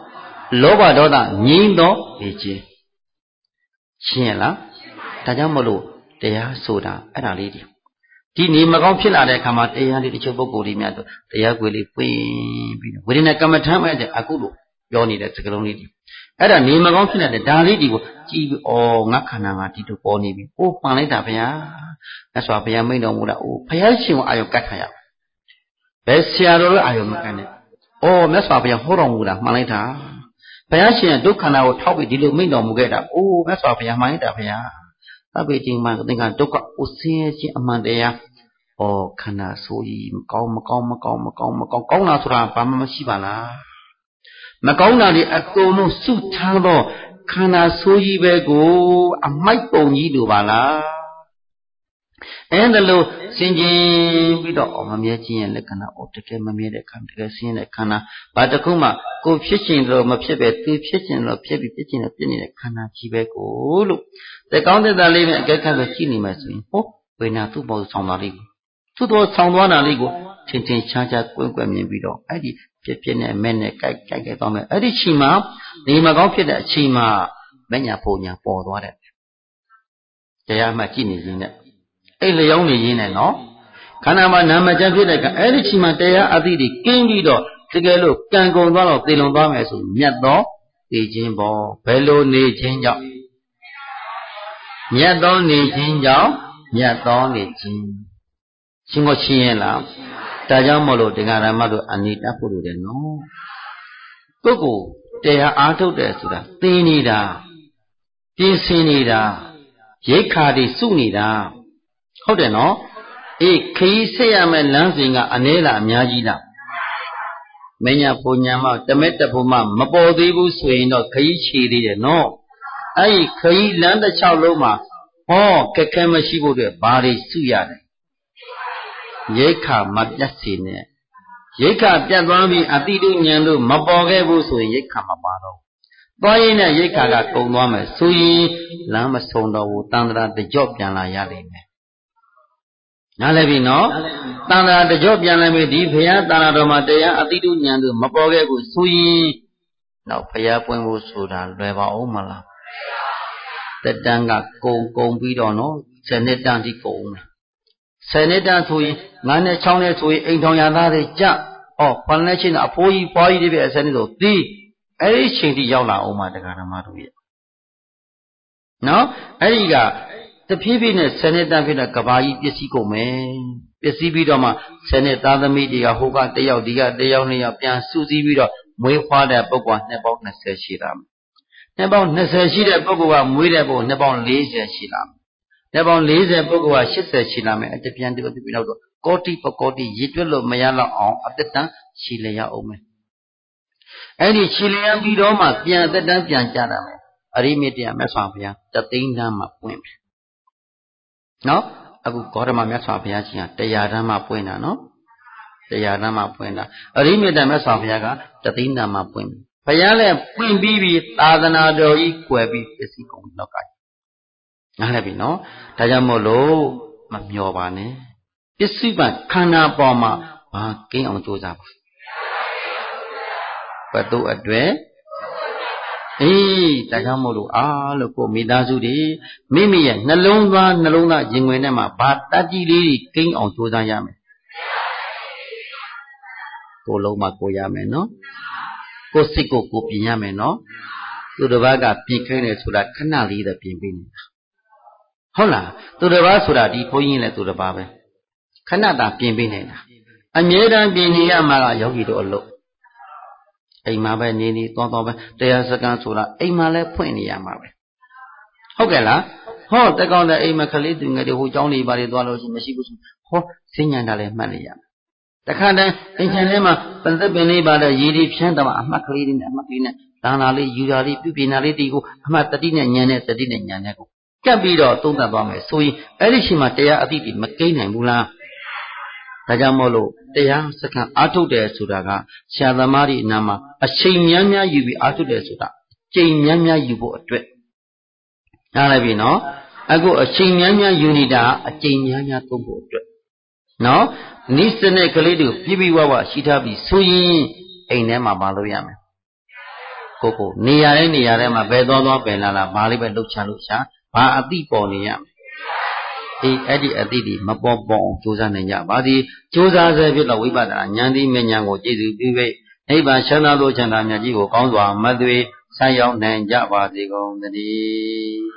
လောဘဒေါသငြိမ်းသောနေခြင်းရှင်းရလားဒါကြောင့်မလို့တရားဆိုတာအဲ့ဒါလေးဒီနေမကောင်းဖြစ်လာတဲ့အခါမှာတရားလေးတချို့ပုဂ္ဂိုလ်တွေများဆိုတရားကွယ်လေးပွင့်ပြီးဝိရိယကမ္မထမ်းမဲ့တဲ့အခုလို့ပြောနေတဲ့စကားလုံးလေးဒီအဲ့ဒါနေမကောင်းဖြစ်နေတဲ့ဒါလေးဒီကိုကြည့်ပြီးငါခန္ဓာငါဒီလိုပေါ်နေပြီမှန်လိုက်တာဗျာမြတ်စွာဘုရားမိန့်တော်မူတာဘုရားရှင်ကိုအာယုံကတ်ထားရဘယ်ဆရာတော်လည်းအာယုံမကတ်နဲ့မြတ်စွာဘုရားဟောတော်မူတာမှန်လိုက်တာဘုရားရှင်ဒုက္ခနာကိုထောက်ပြီးဒီလိုမိန့်တော်မူခဲ့တာမြတ်စွာဘုရားမှန်လိုက်တာဗျာသဗ္ဗေတိမသင်္ခါဒုက္ခဆင်းရဲခြင်းအမှန်တရားခန္ဓာဆိုးကြီးမကောင်းကောင်းတာဆိုတာဘာမှမရှိပါလားမကောင်းတာတွေအကုန်လုံးစုထားတော့ခန္ဓာဆိုးကြီးပဲကိုအမိုက်ပုံကြီးလိုပါလားအဲ့ဒါလို့စင်ကျင်ပြီးတော့မမြဲခြင်းရဲ့လက္ခဏာတကယ်မမြဲတဲ့ခန္ဓာတကယ်ဆင်းရဲတဲ့ခန္ဓာဘာတစ်ခုမှကိုဖြစ်ခြင်းလို့မဖြစ်ပဲသူဖြစ်ခြင်းလို့ဖြစ်ပြီးဖြစ်ခြင်းလို့ပြည့်နေတဲ့ခန္ဓာကြီးပဲကိုလို့တဲ့ကောင်းတဲ့သားလေးနဲ့အကဲခတ်လို့ကြည့်နေမှဆိုရင်ဝေနာသူ့ဘောဆောင်တာလေးသူ့တော်ဆောင်သွားတာလေးကိုထင်ထင်ရှားရှားကွင်းမြင်ပြီးတော့အဲ့ဒီဖြစ်နဲ့မဲ့နဲ့ကြိုက်သွားမယ်အဲ့ဒီချိန်မှာနေမကောင်းဖြစ်တဲ့အချိန်မှာမညာပုံညာပေါ်သွားတယ်တရားမှကြည့်နေခြင်းနဲ့အဲ့လျောင်းနေရင်းနဲ့နော်ခန္ဓာမှာနာမကျမ်းဖြစ်တဲ့ကအဲ့ဒီချိန်မှာတရားအသိတွေကင်းပြီးတော့တကယ်လို့ကံကုန်သွားတော့သေလွန်သွားမယ်ဆိုမြတ်သောသိခြင်းပေါ်ဘယ်လိုနေခြင်းကြောင့်မြတ်သောနေခြင်းကြောင့်မြတ်သောနေခြင်းရှင်းကိုရှင်းရလားဒါကြောင့်မလို့တရားဓမ္မတို့အနိတတ်ဖို့လိုတယ်နော်ပုဂ္ဂိုလ်တရားအားထုတ်တယ်ဆိုတာသိနေတာပြင်ဆင်နေတာရိတ်ခါတွေစုနေတာဟုတ်တယ်နော်ခရီးဆက်ရမယ်လမ်းစဉ်ကအနည်းလားအများကြီးလားမညာပူညာမတမက်တဖို့မပေါ်သေးဘူးဆိုရင်တော့ခရီးချေသေးတယ်နော်အဲ့ဒီခရီးလမ်းတစ်လျှောက်လုံးမှာခက်ခဲမရှိဖို့အတွက်ဘာတွေစုရတယ်ရိတ်ခါမပြတ်စေနဲ့ရိတ်ခါပြတ်သွားပြီးအတိတုဉာဏ်တို့မပေါ်ခဲ့ဘူးဆိုရင်ရိတ်ခါမပါတော့သွားရင်နဲ့ရိတ်ခါကကုန်သွားမယ်ဆိုရင်လမ်းမဆုံးတော့ဘူးတန်ត្រာတကြော့ပြန်လာရလိမ့်မယ်နားလည်ပြီနော်တန်ត្រာတကြော့ပြန်လာပြီဒီဘုရားတန်ត្រာတော်မှာတရားအတိတုဉာဏ်တို့မပေါ်ခဲ့ဘူးဆိုရင်တော့ဘုရားပွင့်ဖို့ဆိုတာလွယ်ပါဦးမလားတက်တန်းကကုန်ပြီးတော့နော်7နှစ်တန်းထိကုန်မယ်10နှစ်တန်းဆိုရင်9နဲ့6နဲ့ဆိုရင်အိမ်ထောင်ရသားတွေကြ9နဲ့ချင်းအဖိုးကြီးဖွားကြီးတွေပဲ10နှစ်ဆိုဒီအဲ့ဒီချိန်ထိရောက်လာအောင်မှာတရားဓမ္မတို့ရဲ့နော်အဲ့ဒီကတဖြည်းဖြည်းနဲ့10နှစ်တန်းဖြစ်တဲ့ကဘာကြီးပစ္စည်းကုန်မယ်ပစ္စည်းပြီးတော့မှ10နှစ်သားသမီးတွေကဟိုကတယောက်ဒီကတယောက်နှစ်ယောက်ပြန်စုစည်းပြီးတော့မွေးဖွားတဲ့ပုဂ္ဂိုလ်နှစ်ပေါင်း20ရှိတာနှစ်ပေါင်း20ရှိတဲ့ပုဂ္ဂိုလ်ကမွေးတဲ့ပုဂ္ဂိုလ်နှစ်ပေါင်း40ရှိလာနှစ်ပေါင်း40ပုဂ္ဂိုလ်က80ရှိလာမယ်အတပြန်တပြန်နောက်တော့ကောတိပကောတိရည်တွက်လို့မရတော့အောင်အတ္တန်ရှိလျက်အောင်မယ်အဲ့ဒီရှိလျက်ပြီးတော့မှပြန်အတ္တန်ပြန်ကြတာမယ်အရိမိတ္တမြတ်စွာဘုရားတသိန်းတန်းမှာပွင့်ပြီနော်အခုဂေါတမမြတ်စွာဘုရားကြီးက100တန်းမှာပွင့်တာနော်100တန်းမှာပွင့်တာအရိမိတ္တမြတ်စွာဘုရားကတသိန်းတန်းမှာပွင့်ပြီဘုရားလည်းပွင့်ပြီးသာသနာတော်ကြီးကွယ်ပြီးပစ္စည်းကုန်လောကကြီးနားလည်ပြီနော်ဒါကြောင့်မို့လို့မမျောပါနဲ့ပစ္စည်းပန်ခန္ဓာပေါ်မှာဘာကင်းအောင်ကြိုးစားပါဘတ်တို့အတွက်ဒါကြောင့်မို့လို့အားလို့ကိုမိသားစုတွေမိမိရဲ့နှလုံးသားရင်ဝင်ထဲမှာဘာတတ်ကြည်လေးကင်းအောင်ကြိုးစားရမယ်ကိုယ်လုံးမှာကိုရမယ်နော်ကိုယ်စိတ်ကိုပြင်ရမယ်နော်သူတစ်ပါးကပြင်ခိုင်းတယ်ဆိုတာခဏလေးတော့ပြင်ပေးနေတာဟုတ်လားသူတစ်ပါးဆိုတာဒီဘုန်းကြီးလည်းသူတစ်ပါးပဲခဏတာပြင်ပေးနေတာအမြဲတမ်းပြင်နေရမှာကယောဂီတို့အလုပ်အိမ်မှာပဲနေသွားပဲတရားစကားဆိုတာအိမ်မှာလည်းဖွင့်နေရမှာပဲဟုတ်ကဲ့လားတက်ကောင်းတဲ့အိမ်မှာကလေးသူငယ်တွေဟိုကျောင်းနေပါလေသွားလို့ရှိမရှိဘူးစဉ္ညာတာလည်းမှတ်နေရမယ်တခါတည်းအင်ချန်ထဲမှာပန်သက်ပင်လေးပါတဲ့ရည်ဒီဖြန်းတော့အမှတ်ကလေးနဲ့ဒါနာလေးယူတာလေးပြုပြင်တာလေးတီကိုအမှတ်တတိနဲ့ဉာဏ်နဲ့ကိုကပ်ပြီးတော့သုံးသပ်သွားမယ်ဆိုရင်အဲ့ဒီချိန်မှာတရားအသိတွေမကိန်းနိုင်ဘူးလားဒါကြောင့်မို့လို့တရားစကားအားထုတ်တယ်ဆိုတာကဆရာသမားတွေအနာမှာအချိန်များများယူပြီးအားထုတ်တယ်ဆိုတာအချိန်များများယူဖို့အတွက်နားလည်ပြီနော်အခုအချိန်များများယူနေတာအချိန်များများသုံးဖို့အတွက်နော်နိစ္စနဲ့ကလေးတို့ပြပြဝဝရှိထားပြီးဆိုရင်အိမ်ထဲမှာမလုပ်ရမယ်ကိုနေရာထဲမှာဘယ်သွားပင်လာဘာလေးပဲလှုပ်ရှားဘာအတိပေါ်နေရအေးအဲ့ဒီအတိဒီမပေါ်အောင်ကြိုးစားနိုင်ကြပါသည်ကြိုးစားဆဲဖြစ်တော့ဝိပဿနာဉာဏ်ဒီမဉာဏ်ကိုကြည်စုပြီးပြီနိဗ္ဗာန်ချမ်းသာလို့ချမ်းသာမြတ်ကြီးကိုကောင်းစွာမသွေဆက်ရောက်နိုင်ကြပါစေကုန်သတည်း